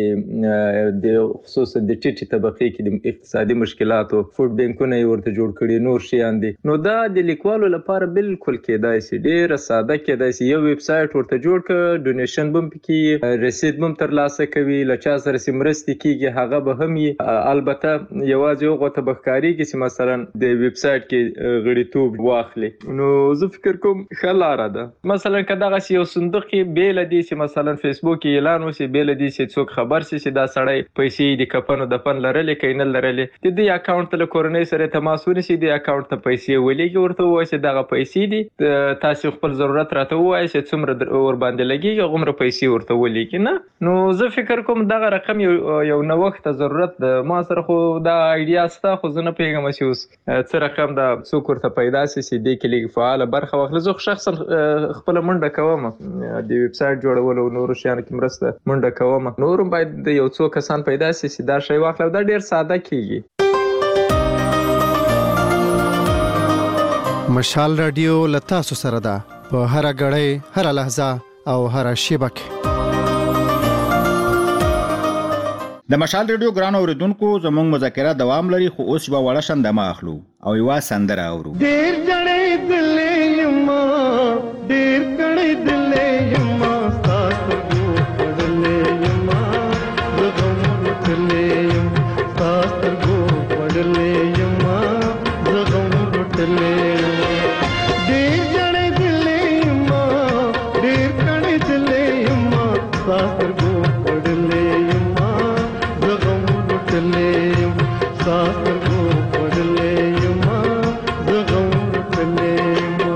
نیولې د خصوصا د ټیټې طبقې کې د اقتصادي مشکلاتو فوډ بانکونه یې ورته جوړ کړي نور شیان دي. نو دا د لیکوالو لپاره بالکل کېدای شي ډیره ساده کېدای شي. یو ویب سایټ ورته جوړ کړه، ډونیشن بم پکې رسید بم ترلاسه کوي، له چا سره چې مرستې کیږي هغه به هم البته یوازې یو غوته بخکاریږي چې مثلا د ویب سایټ کې غړیتوب واخلي. نو زه فکر کوم ښه لاره ده. مثلا که دغسې یو صندوق کې بیله دي چې مثلا فیسبوک کې اعلان وشي، بیله دي چې څوک خبر شي چې دا سړی پیسې د کفن دفن لرلې که نه لرلې، د دې اکاونټ ته له کورنۍ سره تماس ونیسي، د اکاونټ ته پیسې ولېږي، ورته ووایي چې دغه پیسې دي تاسو خپل ضرورت راته ووایي چې څومره ورباندې لګېږي هغومره پیسې ورته ولېږي. نه نو زه فکر کوم دغه رقم یو نوښت ته ضرورت ده. ما سره خو دا ایډیا شته خو زه نه پوهېږم چې اوس څه رقم دا څوک ورته پیدا شي چې دې کې لږ فعاله برخه واخلي. زه شخصا خپله منډه کوم د ویب سایټ جوړولو او نورو شیانو کې مرسته منډه کوم. نور هم باید د یو څو کسان پیدا شي چې دا شی واخلي او دا ډېر ساده کېږي. مشال رادیو له تاسو سره ده په هره غړۍ هره لحظه او هره شیبه کې. د مشال رادیو ګران اوریدونکو زموږ مذاکره دوام لري خو اوس به وړه شندمه اخلو او یوه سندره اورو. ډېر جړې دلې یما ډېر کړې دلې یما تاسو کو پړلې یما زغم وټلې یم تاسو کو پړلې یما زغم وټلې ډېر جړې دلې یما ډېر کړې دلې یما تاسو کو پړلې یما زغم وټلې یم تاسو کو پړلې یما زغم وټلې یما.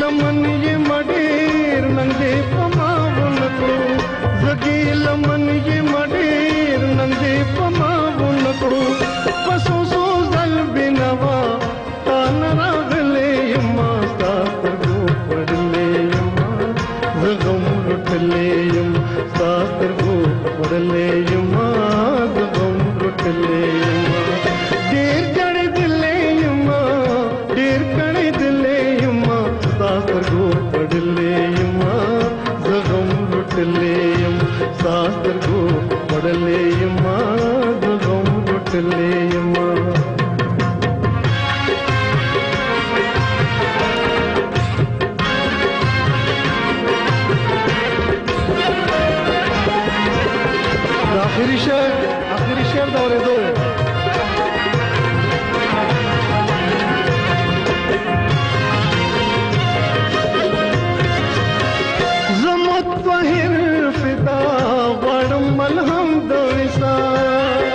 لمن یې مډیر نن دې په ما ونکړو زګي لمن یې مډیر نن دې په ما ونکړو پسو سو زل بنوا تا نراغلې یما تا ترګو پړلې یما زغم رټلې یم تا ترګو پړلې یما زغم رټلې یما ډېر جړې دلې یما ډېر کړې دلې یما تا ترګو پړلې یما زغم رټلې یم تا ترګو پړلې یما زغم رټلې یما آخری شعر دا اورېدو زموت بهر فدا غواړم ملهم د وصال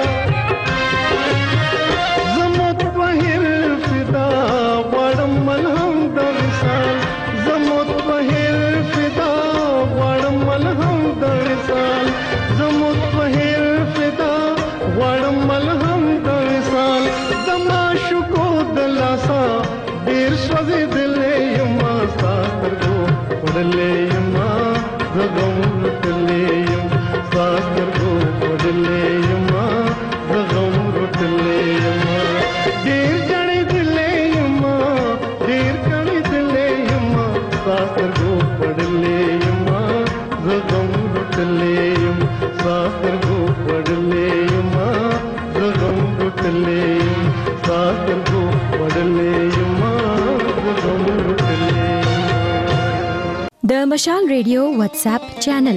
زموت بهر فدا غواړم ملهم د وصال زموت بهر فدا غواړم ملهم د وصال زموت بهر فدا غواړم ملهم د وصال زما شکو د لاسا ډېر سوځېدلی یما ستا سترګو وړلی یما زغم رټلی یم ستا سترګو وړلی یما زغم رټلی یما ډېر ژړېدلی یما ډېر کړېدلی یما ستا سترګو وړلی یما زغم رټلی یم ستا سترګو وړلی یما زغم رټلی یم ستا سترګو وړلی یما زغم رټلی یم د مشال ریډیو واتس اپ چینل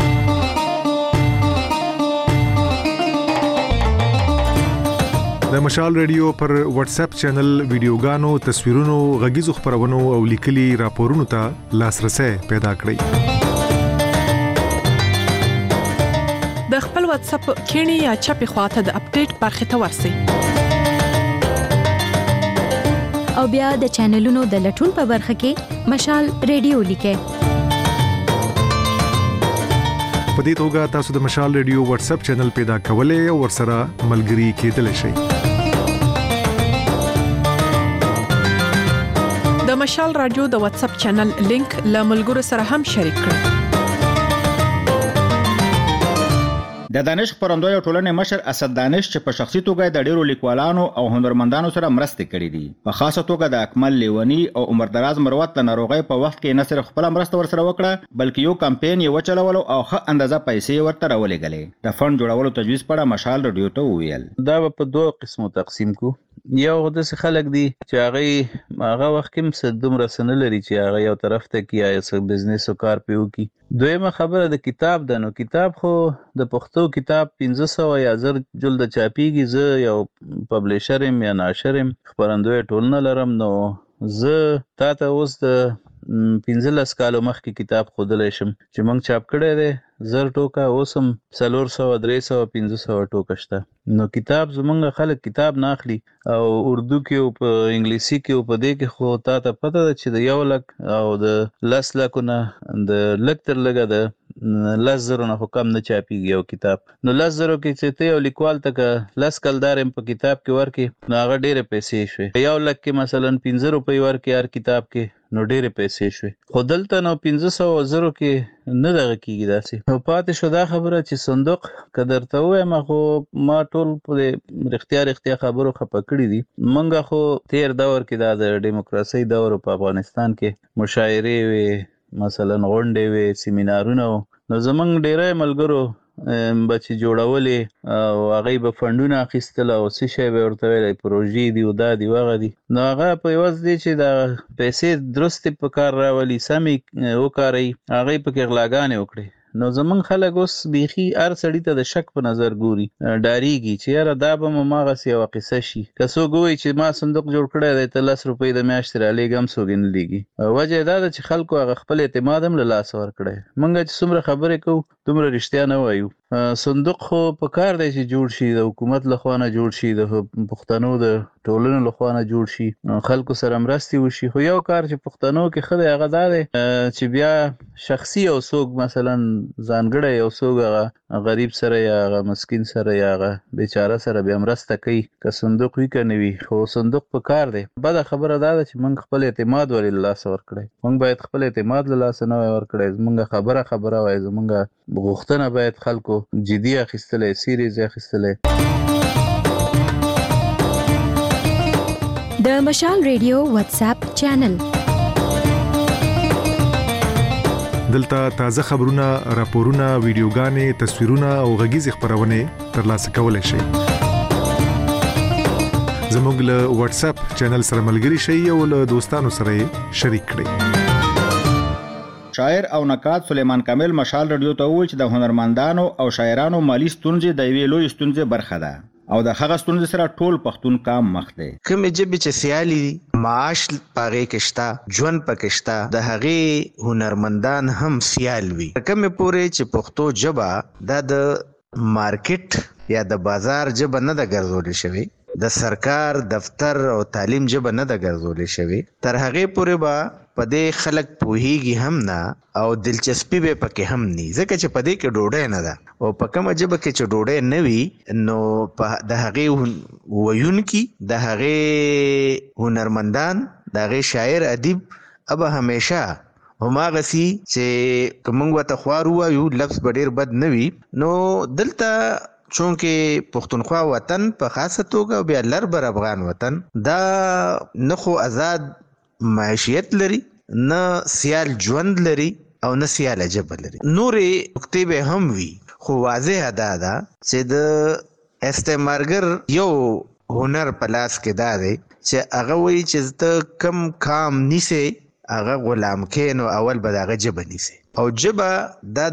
د مشال ریډیو پر واتس اپ چینل ویډیوګانو تصویرونو غږیزو خبرونو او لیکلي راپورونو ته لاسرسي پیدا کړئ د خپل واتس اپ کینی یا چپی خواته د اپډیټ برخه ته ورسئ او بیا د چینلونو د لټون په برخه کې مشال ریډیو لیکئ په دې توګه تاسو د مشال ریډیو واتس اپ چینل پیدا کولای او ورسره ملګري کېدلی شئ د مشال رادیو د واتس اپ چینل لینک له ملګرو سره هم شریک کړئ د دانش خبرندوی او ټولنې مشر اسد دانش چې په شخصي توګه د ډیرو لیکوالانو او هنرمندانو سره مرسته کړې دي په خاصه توګه د اکمل لیونی او عمر دراز مروت د ناروغۍ په وخت کې نه صرف خپل مرسته ورسره وکړه بلکې یو کمپاین یې وچلولو او ښه اندازه پیسې ورته راولېږلې د فند جوړولو تجویز پړه مشال رادیو ته وویل دا په دوه قسمو تقسیم کو یو د خلک دي چې هغه وخت کې څه دومره سن لري چې هغه یو طرف ته کیای څه بزنس او کار پیو کی دویمه خبره د کتاب دنو کتاب خو د پښتو کتاب 1500 یا 1000 جلد چاپیږي زه یو پبلشر یا ناشر خبرندوی ټولنه لرم نو زه تاسو اوس د 15 کالو مخکې کتاب خودلې شم چې مونږ چاپ کړی دی 1000 ټوکا اوسم 400 300 500 ټوکا شته نو کتاب زمونږ خلک کتاب نه اخلي او اردو کې او په انګلیسي کې او په دې کې خو تاسو پته ده چې د 1 لک او د 10 لکونه د لکتر لګه ده 10,000 نه حکم نه چاپیږي یو کتاب نو 10,000 کې چې ته یو لیکوال تک 10 کلدار په کتاب کې ورکې نو هغه ډېره پیسې شوي 1 لک کې مثلا 15 روپۍ ورکې هر کتاب کې نو ډېرې پیسې شوي خو دلته نو 500,000 کې نه دغه کېږي داسې نو پاتې شو دا خبره چې صندوق که درته ووایم خو ما ټول په رښتیا خبرو خفه کړي دي موږ خو تیر دور کې دا د ډیموکراسۍ دور په افغانستان کې مشاعرې وې مثلا غونډې وې سیمینارونه نو زمونږ ډېری ملګرو بچې جوړولې او هغوی به فنډونه اخیستل او څه شی به ورته ویلی پروژې دي او دا دي هغه دي نو هغه په عوض دی چې د پیسې درستې په کار راولي سمې وکاروي هغوی پکې غلاګانې وکړي نو زمونږ خلک اوس بیخي هر سړي ته د شک په نظر ګوري ډاریږي چې یاره دا به مو هماغسې یوه قصه شي که څوک ووایي چې ما صندوق جوړ کړی دی ته 10 روپۍ د میاشتې رالېږه هم څوک یې نه لېږي وجه یې دا ده چې خلکو هغه خپل اعتماد هم له لاسه ورکړی موږ چې څومره خبرې کوو دومره رښتیا نه وایو صندوق خو په کار دی چې جوړ شي د حکومت لخوا نه جوړ شي د پښتنو د ټولنې لخوا نه جوړ شي، خلکو سره مرستې وشي. خو یو کار چې پښتنو کې ښه دی هغه دا دی چې بیا شخصي یو څوک مثلا ځانګړی یو څوک هغه غریب سره یا هغه مسکین سره یا هغه بیچاره سره بیا مرسته کوي، که صندوق وي که نه وي، خو صندوق په کار دی. بده خبره دا ده چې موږ خپل اعتماد ولې له لاسه ورکړی. موږ باید خپل اعتماد له لاسه نه وای ورکړی. زمونږ خبره وای، زمونږ غوښتنه باید خلکو جدي اخیستلی، سیریز اخیستلی. د مشال ریډیو واتس اپ چینل دلته تازه خبرونه، راپورونه، ویډیوګانې، تصویرونه او غږیز خبرونه ترلاسه کولای شئ. زموږ له واتس اپ چینل سره ملګري شئ او له دوستانو سره شریک کړئ. شاعر او نقاد سلیمان کامل مشال رادیو ته وویل چې د هنرمندانو او شاعرانو مالی ستونزې د یوې لوی ستونزې برخه ده او د هغه ستونزې سره ټول پښتون کام مخ دی. کومې ژبې چې سیالي معاش پاغې کې شته، ژوند پکې شته، د هغې هنرمندان هم سیال وي. کومې پورې چې پښتو ژبه دا د مارکیټ یا د بازار ژبه نه ده ګرځولې شوې، د سرکار دفتر او تعلیم ژبه نه ده ګرځولې شوې، تر هغې پورې به په دې خلک پوهیږي هم نه او دلچسپي به پکې هم نه، ځکه چې په دې کې ډوډۍ نه ده. او په کومه ژبه کې چې ډوډۍ نه وي نو د هغې ویونکي، د هغې هنرمندان، د هغې شاعر ادیب به همیشه هماغسي چې که موږ ورته خوار ووایو لفظ به ډېر بد نه وي. نو دلته چونکې پښتونخوا وطن په خاصه توګه بیا لر بر افغان وطن دا نه خو آزاد معیشت لري، نه سیال ژوند لري او نه سیاله ژبه لري. نورې نکتې به هم وي، خو واضح دا ده چې د استعمارګر یو هنر په لاس کې دا دی چې هغه وایي چې ته کم کام نیسې هغه غلام کې، نو اول به د هغه ژبه نیسې. او ژبه دا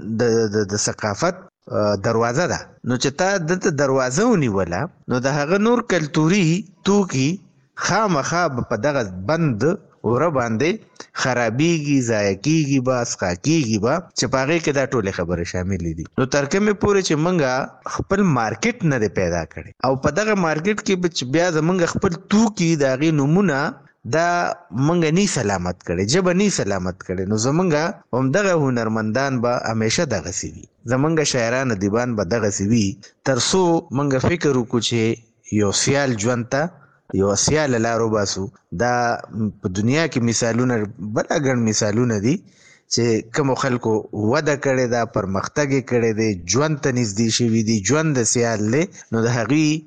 د ثقافت دروازه ده. نو چې تا دلته دروازه ونیوله نو د هغه نور کلتوري توکي خامخا په دغه بند وره باندې خرابېږي، ضایع کېږي به، اسقا کېږي به، چې په هغې کې دا ټولې خبرې شاملې دي. نو تر کومې پورې چې موږ خپل مارکیټ نه دی پیدا کړی او په دغه مارکیټ کې به بیا زموږ خپل توکي د هغې نومونه دا موږ نه سلامت کړی، ژبه نه سلامت کړی، نو زموږ همدغه هنرمندان به همیشه دغسې وي، زموږ شاعران ادیبان به دغسې وي، تر څو موږ فکر وکړو چې یو سیال ژوند ته یو سیاله لار وباسو. دا په دنیا کې مثالونه بله ګڼ مثالونه دي چې کومو خلکو وده کړې ده، پرمختګ یې کړی دی، ژوند ته نږدې شوي دي، ژوند د سیال دی، نو د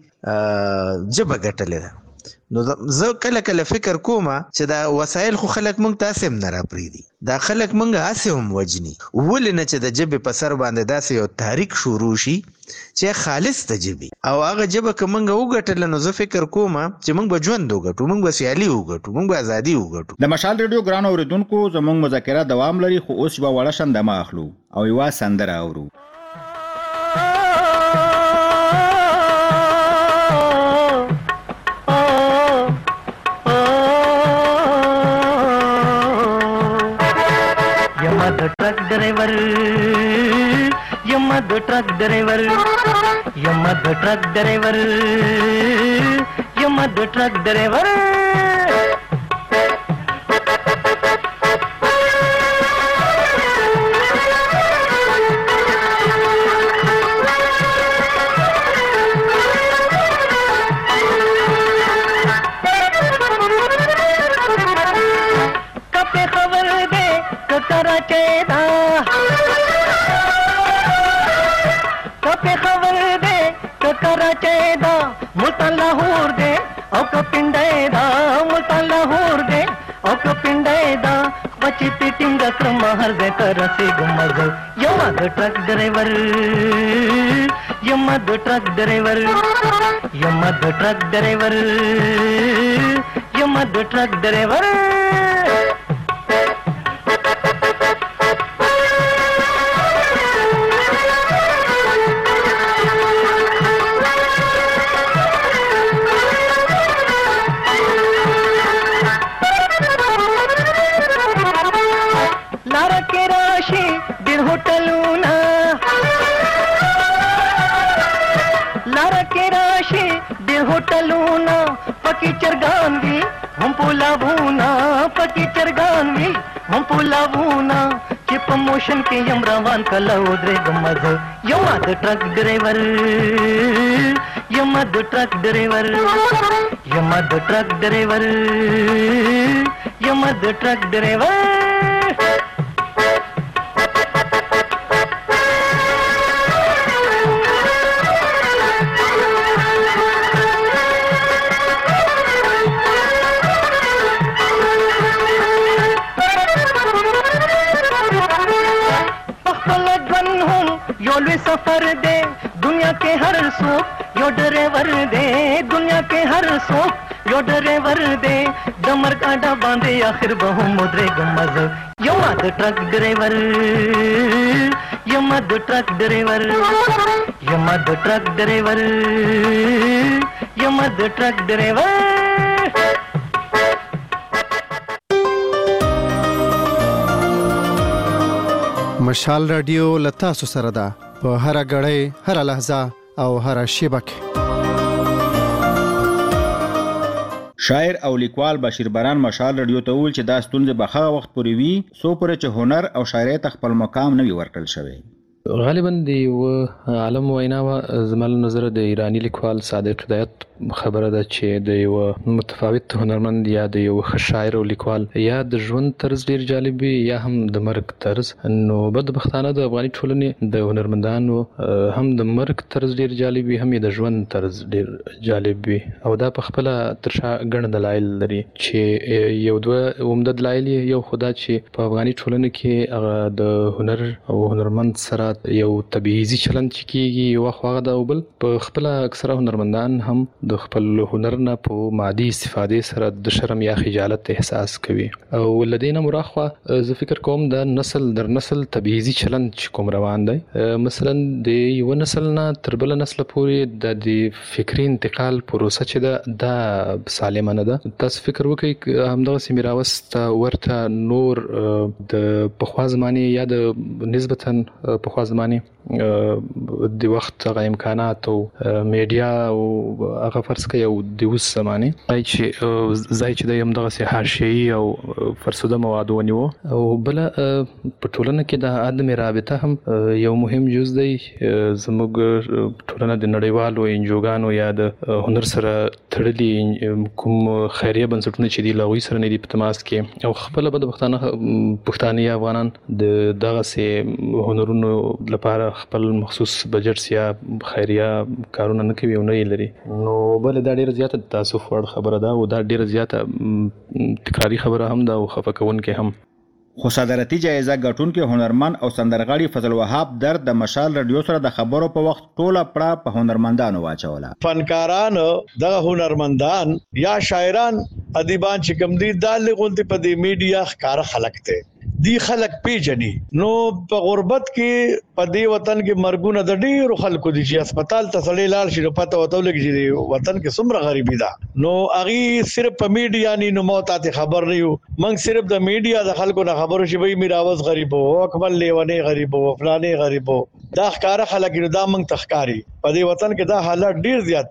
هغې ژبه ګټلې ده. نو زه کله کله فکر کوم چې دا وسایل خو خلک موږ ته هسې هم نه راپرېږدي، دا خلک موږ هسې هم وجني. ولې نه چې د ژبې په سر باندې داسې یو تحریک شروع شي چې خالص د ژبې او هغه ژبه که موږ وګټله نو زه فکر کوم چې موږ به ژوند وګټو، موږ به سیالي وګټو، موږ به ازادي وګټو. د مشال ریډیو ګرانو اورېدونکو، زموږ مذاکره دوام لري، خو اوس یوه وړه شندمه اخلو او یوه سندره اورو. Truck driver यम्मा दो ट्रक ड्राइवर यम्मा दो ट्रक ड्राइवर यम्मा दो ट्रक ड्राइवर लाहौर दे औक पिंडेदा मुल्ता लाहौर दे औक पिंडेदा बची पिटिंग क्रम हर दे करसे गुमज यमद ट्रक ड्राइवर यमद ट्रक ड्राइवर यमद ट्रक ड्राइवर यमद ट्रक ड्राइवर هم پولاوونه چې په موشن کې یم روان کله ودرېږم زه یمه د ټرک ډریور یمه د ټرک ډریور یمه د ټرک ډریور یمه د ټرک ډریور सफर दे दुनिया के हर सोच यो ड्राइवर दे दुनिया के हर सोच यो ड्राइवर दे डमर कांडा बांधे आखिर बहु मुद्रे गमज यो मद ट्रक ड्राइवर यो मद ट्रक ड्राइवर यो मद ट्रक ड्राइवर यो मद ट्रक ड्राइवर مشال رادیو لتا سره ده په هر غړې هر لحظه او هر شیبه کې. شاعر او لیکوال بشیر باران مشال رادیو ته ویل چې دا ستونزه به هغه وخت پورې وي سو پورې چې هنر او شاعري ته خپل مقام نه وي ورکړل شوی. غالبا دی و عالم وینا زمال نظر د ایرانی لیکوال صادق هدایت خبره ده چې د یو متفاوت هنرمند یا د یو شاعر او لیکوال یا د ژوند طرز ډیر جالب وي یا هم د مرګ طرز. نو بدبختانه د افغاني ټولنې د هنرمندانو هم د مرګ طرز ډیر جالب وي هم د ژوند طرز ډیر جالب وي او دا په خپل ترشا ګڼ دلایل لري چې یو دوه عمده دلایل یو خدا چې په افغاني ټولنه کې هغه د هنر او هنرمند سره یو تبعیضي چلند چې کیږي یو خواغه دا او بل په خپل اکثره هنرمندان هم د خپل هنر نه په مادي استفادې سره د شرم یا خجالت احساس کوي او ولدينا مراخوا زه فکر کوم د نسل در نسل تبعیضي چلند چې کوم روان دی مثلا د یو نسل نه تر بل نسل پورې د فکری انتقال پروسه چې دا سالمه نه ده. تاسو فکر وکړئ همدغه سیمراوست ورته نور د پخوا زمانه یا د نسبتا پخوا زمانه د وخت غو امکانات او میډیا او هغه فرض کوي او د اوس زمانه چې ځای چې د یم دغه سي حاشیي او فرسوده مواد ونیو او بل په ټولنه کې د عدم رابطه هم یو مهم جز دی. زموږ ټولنه د نړیوالو انجوګانو یا د هنر سره تړلي کوم خیریه بنسټونه چې دی لوي سره نه دی په تماس کې او خپل بدبختانه پښتانه افغانان د دغه سي هنرونو لپاره خپل مخصوص بجټ یا خیریه کارونه نه کوي او نه لري. نو بل دا ډیره زیاته تاسف ور خبره ده او دا ډیره زیاته تکراری خبره هم ده او خفقون کې هم. خو صدارتي جایزه ګټونکو هنرمند او سندرغاړي فضل وهاب درد د مشال رادیو سره د خبرو په وخت ټوله پړه په هنرمندانو واچوله. فنکاران د هنرمندان یا شاعران ادیبان چې کوم دي د لغونتي په دی میډیا ښکار خلک ته دی خلک پیجنی نو په غربت کې په دی وطن کې مرګونه د ډیرو خلکو دي چې هسپتال ته سړی لاړ شي پته وته لګي چې وطن کې څومره غریبي ده. نو اغي صرف په میډیا نه موت ته خبر نه یو موږ صرف د میډیا د خلکو نه خبرو شي وي میراوز غریب او اکمل لیونه غریب او فلانه غریب دا ښکار خلک نو دا موږ تخکاری په دی وطن کې دا حالت ډیر زیات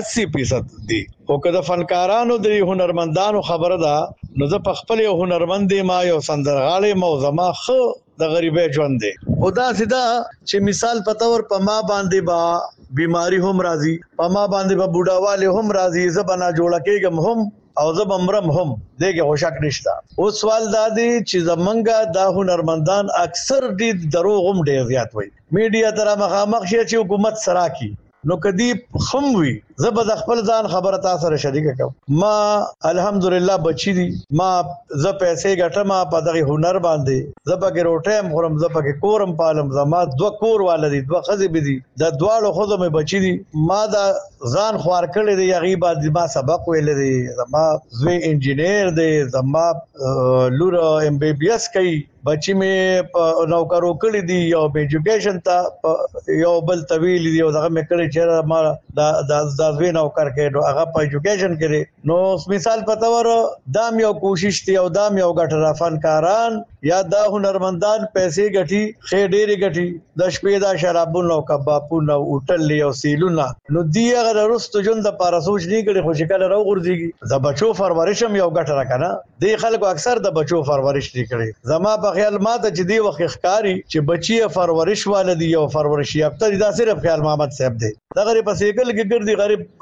80% دي. او کله فنکارانو د هنرمندانو خبره ده نو زه په خپل هنرمند ما یو سندرغاړي موزما خو د غریبې ژوند دی او دا سیدا چې مثال پتاور په ما باندې با بیماری هم راځي په ما باندې با بوډاواله هم راځي زبنا جوړه کېږم هم او زبمرم هم دغه خوشک نشتا. او سوال دا دی چې زمونږه د هنرمندان اکثر دي دروغ هم ډیر زیات وي میډیا تر مخامخ شي چې حکومت سره کی نو کدی خموي زبد خپل ځان خبره تاسو سره شریک کوم. ما الحمدلله بچی دي ما ز پیسې ګټم په دغه هنر باندې زبګه روټم خورم زبګه کورم پالم زما دو کور والدي دو خزي بيدي د دواړو خزو مې بچی دي ما دا ځان خوار کړی دی غیبه ما سبق ویل دي زما زوی انجینیر دی زما لور ام بي بي اس کوي بچی مې نوکرو کړی دی یو ایجوکیشن ته یو بل طویل دی او دغه مې کړی چې ما دا زوی نوکر کې نو هغه په ایجوکیشن کې نو مثال پتاور دام یو کوشش دی او دام یو ګټه فنکاران یا دا هنرمندان پیسې ګټي خې ډېری ګټي د شپې دا شرابونو کبابونو هوټل یو سیلونه نو دی هغه کله رستو جون د پاره سوچ نه کړي خو چې کله راغورځيږي د بچو پرورش هم یو ګټه راکنه دی خلکو اکثر د بچو پرورش نه کړي زما په خیال ماته چې دی وخت ښکاری چې بچي پرورش والدي او پرورش یافته دا صرف خیال محمد صاحب دی دا غریب په سیکل کې ګرځي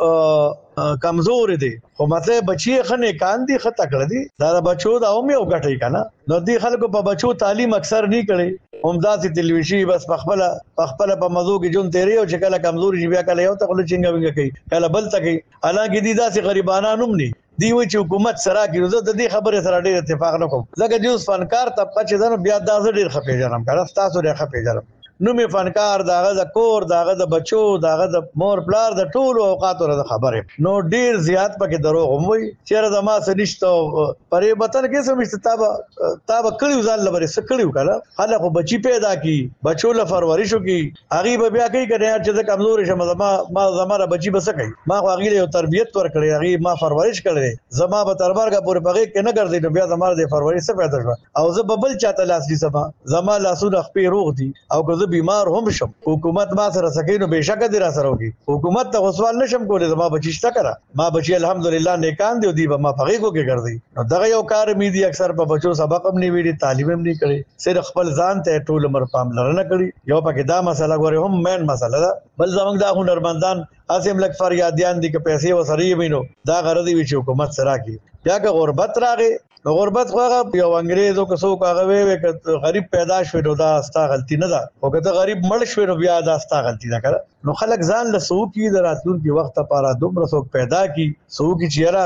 غریب کمزور دي خو مطلب بچي خنه کاندي خطا کړ دي دا بچو دا هم یو غټي کنه نو دي خلکو په بچو تعلیم اکثر نه کړي همداسې تلويشي بس پخپل په مزو کې جون تیری او چې کله کمزوري بیا کله یو ته چنګا وینګ کوي کله بل ته کوي حالانکه دي داسې غریبانان هم نه دی وی چې حکومت سره کې زه د دې خبره سره ډېر اتفاق نه کوم ځکه چې اوس فنکار طبقه چې دا بیا د ډېر خپې جنم کړه تاسو ډېر خپې جنم نو می فنکار داغه د کور داغه د بچو داغه د مور پلار د ټولو اوقاتو د خبره نو ډیر زیات پکې دروغ هم وي چیرې د ما سنشتو پرې وطن کې سمشت تاب کړیو ځان لبره سکړیو کړه حالا خو بچی پیدا کی بچو له پرورشو کی هغه بیا کوي کړي چې کمزور شم ما زماره بچی بس کوي ما خو هغه له تربيت ور کړی هغه ما پرورش کړی زما به تربار کا پورې پغې کې نه ګرځي نو بیا زماره د پرورش څخه پیدا شو او زه ببل چاته لاس دي زما لاسونه خپې روغ دي او که بیمار هم شم حکومت ما سره سکینو بهشکه دي را سره وږي حکومت ته سوال نشم کولای زما بچی شته کړه ما بچی الحمدلله نیکان دی ما پغې کو کې ګرځي نو دغه یو کار می دي اکثر په بچو سبق هم نه ویلي تعلیم هم نه کړي صرف خپل ځان ته ټول عمر پاملرنه کړي یو پکې دا مسله غوړي هم مین مسله ده بل زمونږ دا هنرمندان اسیم لک فریادیان دي که پیسې وسري وینو دا غرض وی چې حکومت سره کی بیا که غربت راغی نو غربت خو هغه یو انګريزو که څوک هغه وي چې غریب پیدا شوی نو دا ستا غلطي نه ده او که ته غریب مړ شوی نو بیا دا ستا غلطي ده کړه نو خلک ځان له سوق کی د راتلونکي وخت لپاره دومره څوک پیدا کی سوق کی چیرې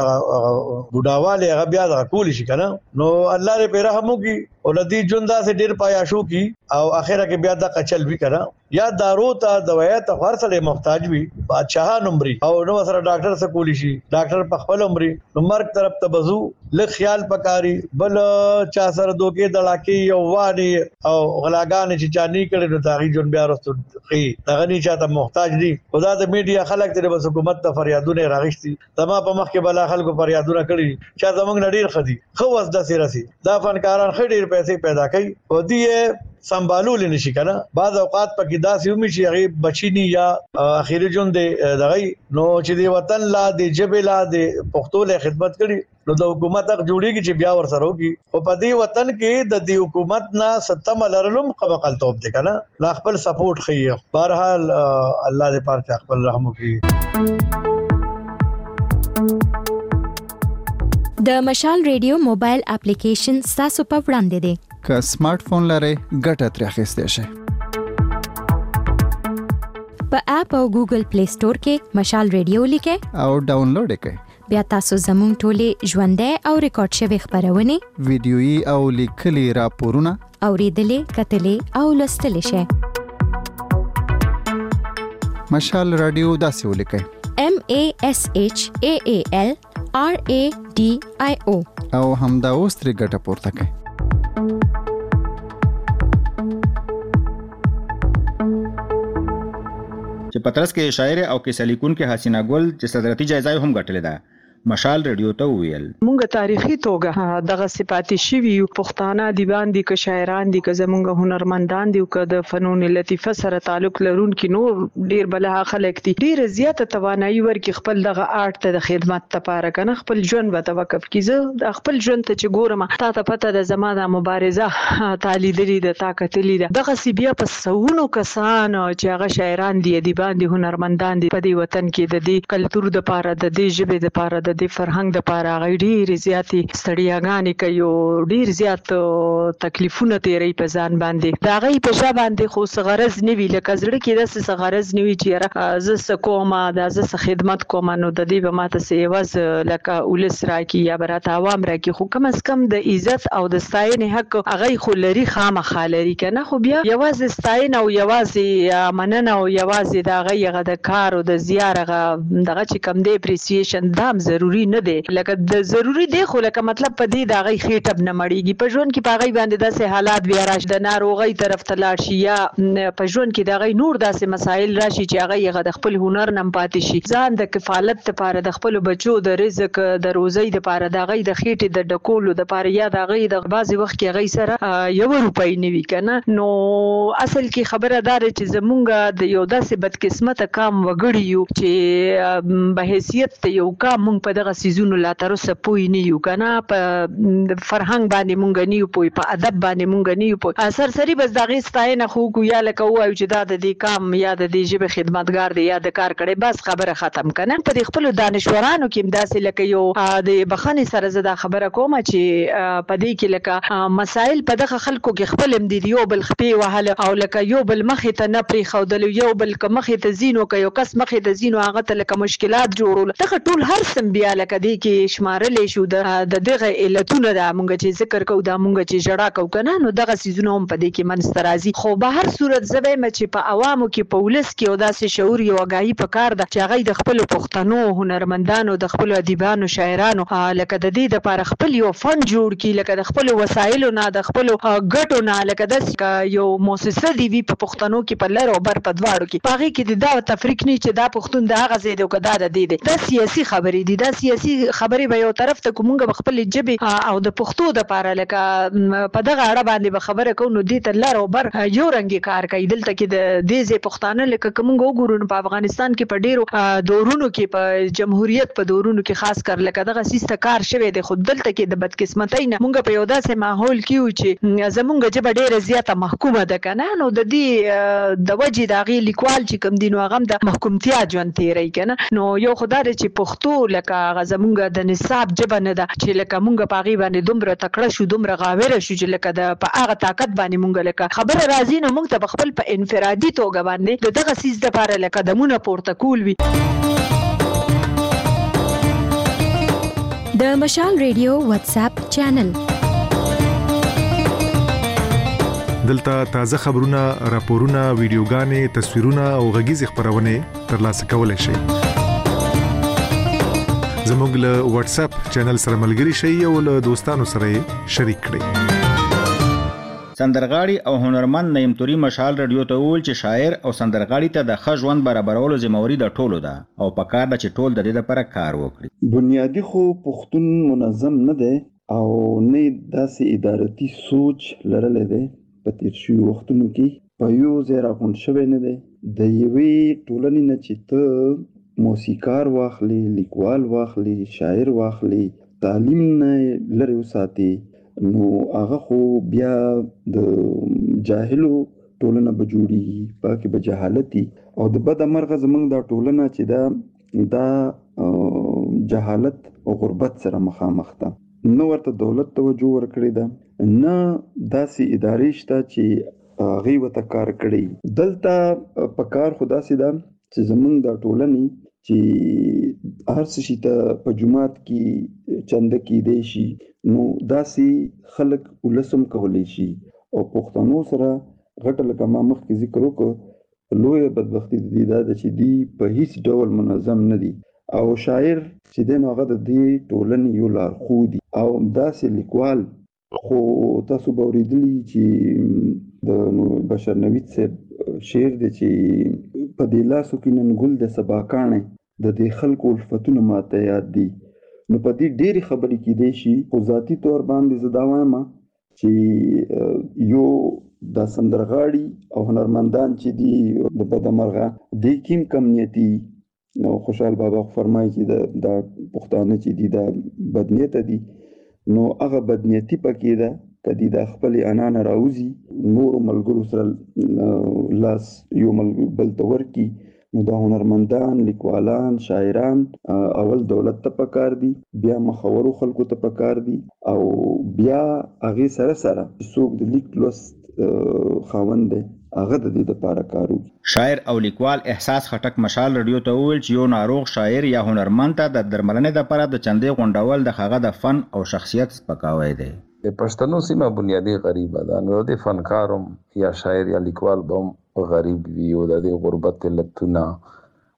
هغه بډاواله هغه بیا د کول شي کنه نو الله دې په رحم وکي او لدی جوندا سے ډیر پایا شو کی او اخره کې بیا دا قچل وی کړه یا دارو ته دوايات خرڅلې محتاج وي بادشاہ نمبري او نو سره ډاکټر سره کولی شي ډاکټر په خپل عمري نو مرګ طرف ته بزو ل خیال پکاري بل چا سره دوکې دلاکی او وادي او غلاګان چې چا نه کړي نو تاغي جون بیا رستو خي دغه نه چاته محتاج دي خدا د میډیا خلک ته بس حکومت ته فریادونه راغشتي زما په مخ کې بلا خلکو فریادونه کړي چې زمونږ نډیر خدي خو وس د سیرسي دا فنکاران خډیر پیسې پیدا کوي او دی سنبالول نشي کنه بعض اوقات پکې داسې ومي چې هغه بچینی یا اخیری جون دی دغه نو چې دی وطن لا دی جبه لا دی پښتو له خدمت کړي نو د حکومت حق جوړیږي چې بیا ور سره وږي او په دې وطن کې د دې حکومت نه ستم لرلم قبقل توپ دی کنه لا خپل سپورټ خي بهرحال الله دې پاره خپل رحم وکړي د مشال ریډیو موبایل اپلیکیشن تاسو په وړاندې دی که سمارټ فون لرئ ګټه ترې اخیستی شئ په اپ او ګوګل پلی سٹور کې مشال ریډیو لیکئ او ډاونلوډ یې کړئ بیا تاسو زموږ ټولې ژوندۍ او ریکارډ شوي خبرونه ویډیويي او لیکلي راپورونه اوریدلې کتلې او لوستلې شئ مشال رادیو داسې ولیکئ MASHAALRADIO او همدا اوس ترې ګټه پورته کړئ چې پترس کې شاعر او کیسه لیکونکو حسینا ګل چې صدرتي جایزه هم ګټلې ده مشال ریډیو ته ویل مونږه تاریخي توګه دغه صفاتي شوی یو پښتانه دیوان دي که شاعران دي که زمونږ هنرمندان دي که د فنون لطیفه سره تعلق لرونکي نور ډیر بلها خلک دي ډیر زیاته توانایي ورکړي خپل دغه آرت ته د خدمت لپاره کنه خپل ژوند به توقف کیږي د خپل ژوند ته چې ګورم تا ته پته د زماده مبارزه تعلیدلې د طاقتلې ده دغه سی بیا په سونو کسان چې هغه شاعران دي ادیبان دي هنرمندان دي په دې وطن کې د دې کلتور د لپاره د دې ژبې د لپاره د فرهنګ د لپاره غوړي ډیر زیاتې ستړیاګانې کوي ډیر زیات تکلیفونه تیری په ځان باندې دا غي په ژبه باندې خو صغرز نیوی لکه زړه کې د صغرز نیوی چې ز سکوما د ز خدمت کوم نو د دې به ماته سیواز لکه ولس راکی یا برات عوام راکی خو کم از کم د عزت او د ستاینې حق هغه خو لري خامخا لري کنه خو بیا یوازې ستاینه او یوازې مننه او یوازې دا غي د کار او د زیارغه دغه چې کم دی اپریسیشن دام ضروری نه دی لکه د ضروری دی خو لکه مطلب په دې د هغې خېټه نه مړېږي په ژوند کې په هغې باندې داسې حالات بیا راشي د ناروغۍ طرف ته لاړ شي یا په ژوند کې د هغې نور داسې مسایل راشي چې هغه هغه د خپل هنر نه پاتې شي ځان د کفالت دپاره د خپلو بچو د رزق د روزۍ دپاره د هغې د خېټې د ډکولو دپاره یا د هغې د بعضې وخت کې هغې سره یوه روپۍ نه وي که نه نو اصل کې خبره دا ده چې زمونږ د یو داسې بدقسمته کام وګړي یو چې په حیثیت د یو کام مونږ په دغه څیزونو لا تر اوسه پوه نه یو که نه په فرهنګ باندې مونږ نه یو پوه په ادب باندې مونږ نه یو پوه سرسري بس د هغې ستاینه خو وکړو یا لکه ووایو چې دا د دې کام یا د دې ژبې خدمتګار دی یا د کار کړی بس خبره ختم که نه په دې خپلو دانشورانو کې هم داسې لکه یو د بخښنې سره زه دا خبره کومه چې په دې کې لکه مسایل په دغه خلکو کې خپل هم دي یو بل خپې وهله او لکه یو بل مخې ته نه پرېښودل یو بل که مخې ته ځي نو که یو کس مخې ته ځي نو هغه ته لکه مشکلات جوړول دغه ټول هر څه بیا لکه دې کې شمارلی شو د دغه علتونه ده مونږ چې ذکر کوو دا مونږ چې ژړا کوو که نه نو دغه څیزونه هم په دې کې منځته راځي خو به هر صورت زه به یم چې په عوامو کې په ولس کې یو داسې شعور یو اګاهي پکار ده چې هغوی د خپلو پښتنو هنرمندانو د خپلو ادیبانو شاعرانو لکه د دې دپاره خپل یو فند جوړ کړي لکه د خپلو وسایلو نه د خپلو ګټو نه لکه داسې یو مؤسسه دې وي په پښتنو کې په لر او بر په دواړو کې په هغې کې د دا تفریق نه چې دا پښتون د هغه ځای دی او که دا د دې دی دا سیاسي خبرې دي دا سیاسي خبرې به یو طرف ته که مونږ به خپلې ژبې او د پښتو دپاره لکه په دغه اړه باندې به خبره کوو نو دې ته لر او بر یو رنګې کار کوي دلته کې د دې ځای پښتانه لکه که مونږ وګورو نو په افغانستان کې په ډېرو دورونو کې په جمهوریت په دورونو کې خاص کر لکه دغه څیز ته کار شوی دی خو دلته کې د بدقسمتۍ نه مونږ په یو داسې ماحول کې یو چې زمونږ ژبه ډېره زیاته محکومه ده که نه نو د دې د وجې د هغې لیکوال چې کوم دي نو هغه هم د محکومتیا ژوند تېروي که نه نو یو خو دا دی چې پښتو لکه هغه زمونږ د نصاب ژبه نه ده چې لکه مونږ په هغې باندې دومره تکړه شو دومره غاوره شو چې لکه په هغه طاقت باندې مونږ لکه خبره راځي نو مونږ ته په خپل په انفرادي توګه باندې د دغه څیز دپاره لکه قدمونه پورته کول وي د مشال ریډیو واتس اپ چینل دلته تازه خبرونه راپورونه ویډیوګانې تصویرونه او غږیز خبرونه ترلاسه کولای شئ زموږ له واتس اپ چینل سره ملګري شئ او له دوستانو سره شریک کړئ سندرغاړي او هنرمند نعیم توري مشال رادیو ته وویل چې شاعر او سندرغاړي ته د ښه ژوند برابرولو ذمہواري د ټولو ده او پکار ده چې ټول د دې لپاره کار وکړي بنیادی خو پښتون منظم نه دی او نه داسې ادارتي سوچ لرلی دی په تیر شوي وختونو کې په یو ځای راغونډ شوی نه دی د یوې ټولنې نه چې ته موسیقار واخلي لیکوال واخلي شاعر واخلي تعلیم نه لرې وساتي نو هغه خو بیا د جاهلو ټولنه به جوړېږي په کې به جهالت او د بده مرغه زموږ دا ټولنه چې دا جهالت او غربت سره مخامخ ده نه ورته دولت توجه ورکړې ده نه داسې ادارې شته چې هغوی ورته کار کړی دلته په کار خو داسې ده چې زموږ دا ټولنې چې هر څه شي ته په جومات کې چنده کیدی شي نو داسې خلک ولسم کولی شي او پښتنو سره غټه لکه ما مخکې ذکر وکړ لویه بدبختي د دې دا ده چې دوی په هیڅ ډول منظم نه دي او شاعر چې دی نو هغه د دې ټولنې یو لارښود دي او داسې لیکوال خو تاسو به اورېدلي چې د بشر نوید صاحب شعر دی چې په دې لاسو کې نن ګل د سبا کاڼی د دې خلکو الفتونه ماته یاد دي نو په دې ډېرې خبرې کیدی شي خو ذاتي طور باندې زه دا وایم چې یو دا سندرغاړي او هنرمندان چې دي د بده مرغه دې کې هم کم نیتي نو خوشحال بابا فرمایي چې دا پښتانه چې دي دا بدنیته دي نو هغه بدنیتي پکې ده کدی دا خپل انا نه راوځي نور ملګرو سره لاس یو بل ته ورکي نو دا هنرمندان لیکوالان شاعران اول دولت ته پکار دي بیا مخورو خلکو ته پکار دي او بیا هغه سره څوک د لیک لوست خاوند دی هغه د دې لپاره کارو شاعر او لیکوال احساس خټک مشال رادیو ته وویل چې یو ناروغ شاعر یا هنرمند ته د درملنې لپاره د چندې غونډول د هغه د فن او شخصیت سپکاوی دی د پښتنو سیمه بنیادی غریبه ده نو د فنکارم یا شاعر یا لیکوال بم غریب وي او د غربت علتونه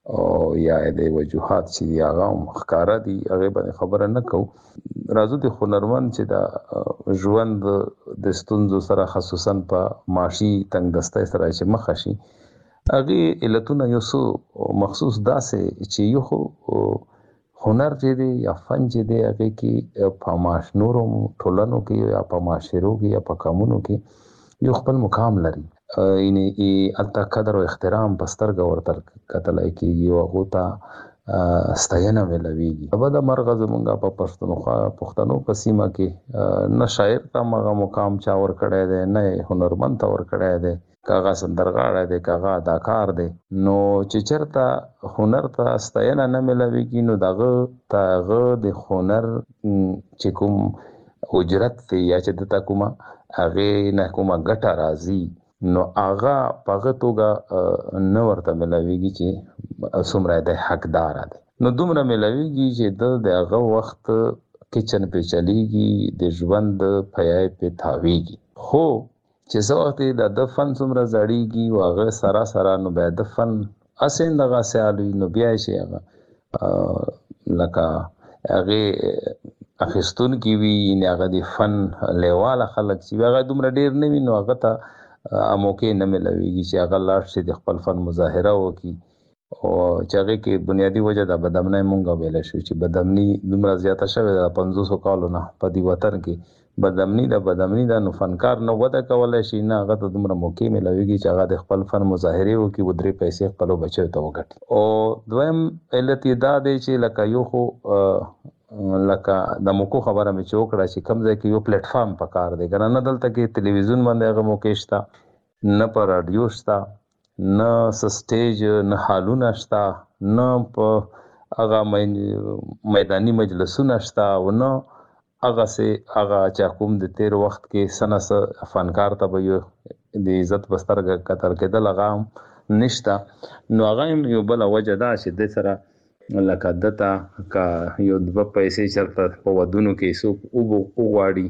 او یا د وجوهات چې هغه مخکاره دي هغه باندې خبره نه کوو. راځو د هنرمند چې د ژوند د ستونزو سره خصوصا په معاشي تنګدستۍ سره چې مخ شي هغه علتونه یو څه مخصوص داسې چې یو هنر چې دی یا فن چې دی هغه کې په معاش نورو ټولنو کې یا په معاشرو کې یا په قومونو کې یو خپل مقام لري. یعنی الته قدر او احترام بسترګ ورته کتلای کیږي او هغه ته ستاینه ملويږي. په د مرغه زمونږه په پښتنو په سیمه کې نه شاعر ته هغه مقام چا ور کړی دی نه هنرمند ته ور کړی دی کاغه سندرغاړی دی کاغه اداکار دی. نو چې چرته هنر ته ستاینه نه ملويږي نو دغه تاغه د هنر چې کوم اجرت دی یا چې د تا کومه هغه نه کومه ګټه راځي نو هغه پغه توګه نه ورته ملويږي چې څومره د حقدار دی. نو دومره ملويږي چې د هغه وخت کچن په چلیږي د ژوند پیای په تاویږي. خو چې څو وخت د فن څومره زړیږي او هغه سره سره نو به د فن اسین دغه سیالي نو بیا شي هغه لکه هغه اخستون کی وی نه هغه د فن لیواله خلک چې هغه دومره ډیر نه وي نو هغه ته موقع نه ملويږي چې هغه لاړ شي د خپل فن مظاهره وکړي او چې هغه کې بنیادی وجه د بدامنۍ مونږ ویل شو چې بدامنۍ دومره زیاته شوه د 500 کالو نه په دی وطن کې بدامنۍ د نو فنکار نه وده کولای شي نه هغه ته دومره موقع ملويږي چې هغه د خپل فن مظاهره وکړي او درې پیسې خپل بچو ته وګټي. او دویم علت دا دی چې لکه یو خو لکه د موکو خبره مې چوکړه چې کم ځای کې یو پلیټ فارم پکار دی کنه نه دلته کې ټلویزیون باندې هغه موقع شته نه پر رادیو شته نه سټیج نه حالونه شته نه په هغه میداني مجلسونه شته او نه هغه چې کوم د تیر وخت کې سنس فنکار ته به یو د عزت بسترګ کتر کېدل هغه نشته. نو هغه یو بل وجه دا چې د سره لکه دتا کا یو د پیسې چرته په ودونو کې سو او غواړي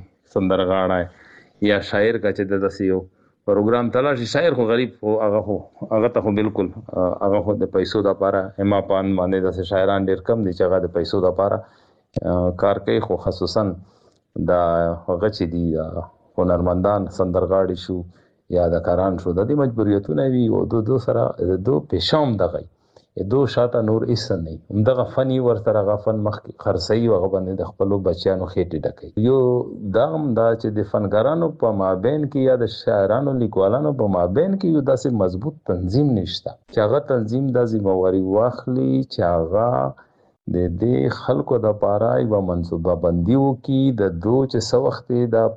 سندرغاړی یا شاعر کا چې د یو پروګرام تلاشي شاعر خو غریب خو هغه ته خو بالکل هغه خو د پیسو د لپاره اما پان باندې د شاعران ډیر کم دي چې هغه د پیسو د لپاره کار کوي. خو خصوصا د هغه چې دی هنرمندان سندرغاړي شو یا د کاران شو د دې مجبوریتونه وي او دو سره دو پېښوم دغه دو شاته نور ایس نه همدغه فني ورته غفن مخ خرسي او غبن د خپل بچیانو خېټه ډکې. یو دغم دا چې د فنکارانو په مابین کې یا د شاعرانو لیکوالانو په مابین کې یو داسې مضبوط تنظیم نشته چې هغه تنظیم د ذمہواری واخلي چې هغه د دې خلکو د پاره یو منصوبه بندي وکي د دو چې سو وخت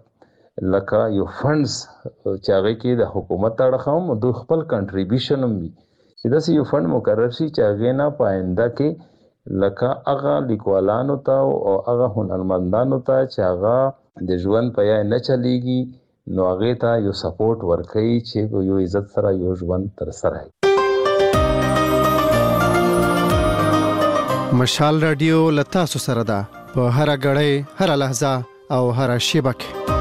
د لکه یو فندز چې هغه کې د حکومت اړخم د خپل کنټریبیوشن هم وي چې داسې یو فند مقرر شي چې هغه نه پاینده کې لکه هغه لیکوالانو ته او هغه هنرمندانو ته چې هغه د ژوند په یا نه چلیږي نو هغه ته یو سپورټ ورکړي چې یو عزت سره یو ژوند تر سره. مشال رادیو لتا سره ده په هر غړې هر لحظه او هر شیبه کې.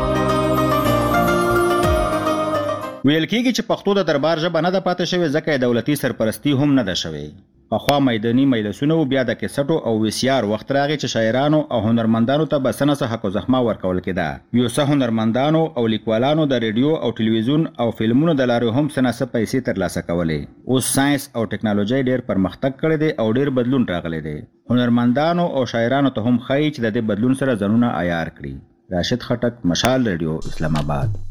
ویل کېږي چې پښتو د دربار ژبه نه ده پاتې شوې ځکه یې دولتي سرپرستی هم نه ده شوې. پخوا میداني مجلسونه و بیا د کیسټو او ویسیار وخت راغی چې شاعرانو او هنرمندانو ته به څه حق او زحمه ورکول کېده. یو څه هنرمندانو او لیکوالانو د ریډیو او ټلویزیون او فلمونو د لارې هم څه پیسې ترلاسه کولې. اوس ساينس او ټکنالوژي ډېر پرمختګ کړی دی او ډېر بدلون راغلی دی. هنرمندانو او شاعرانو ته هم ښایي چې د دې بدلون سره ځانونه عیار کړي. راشد خټک، مشال ریډیو، اسلام آباد.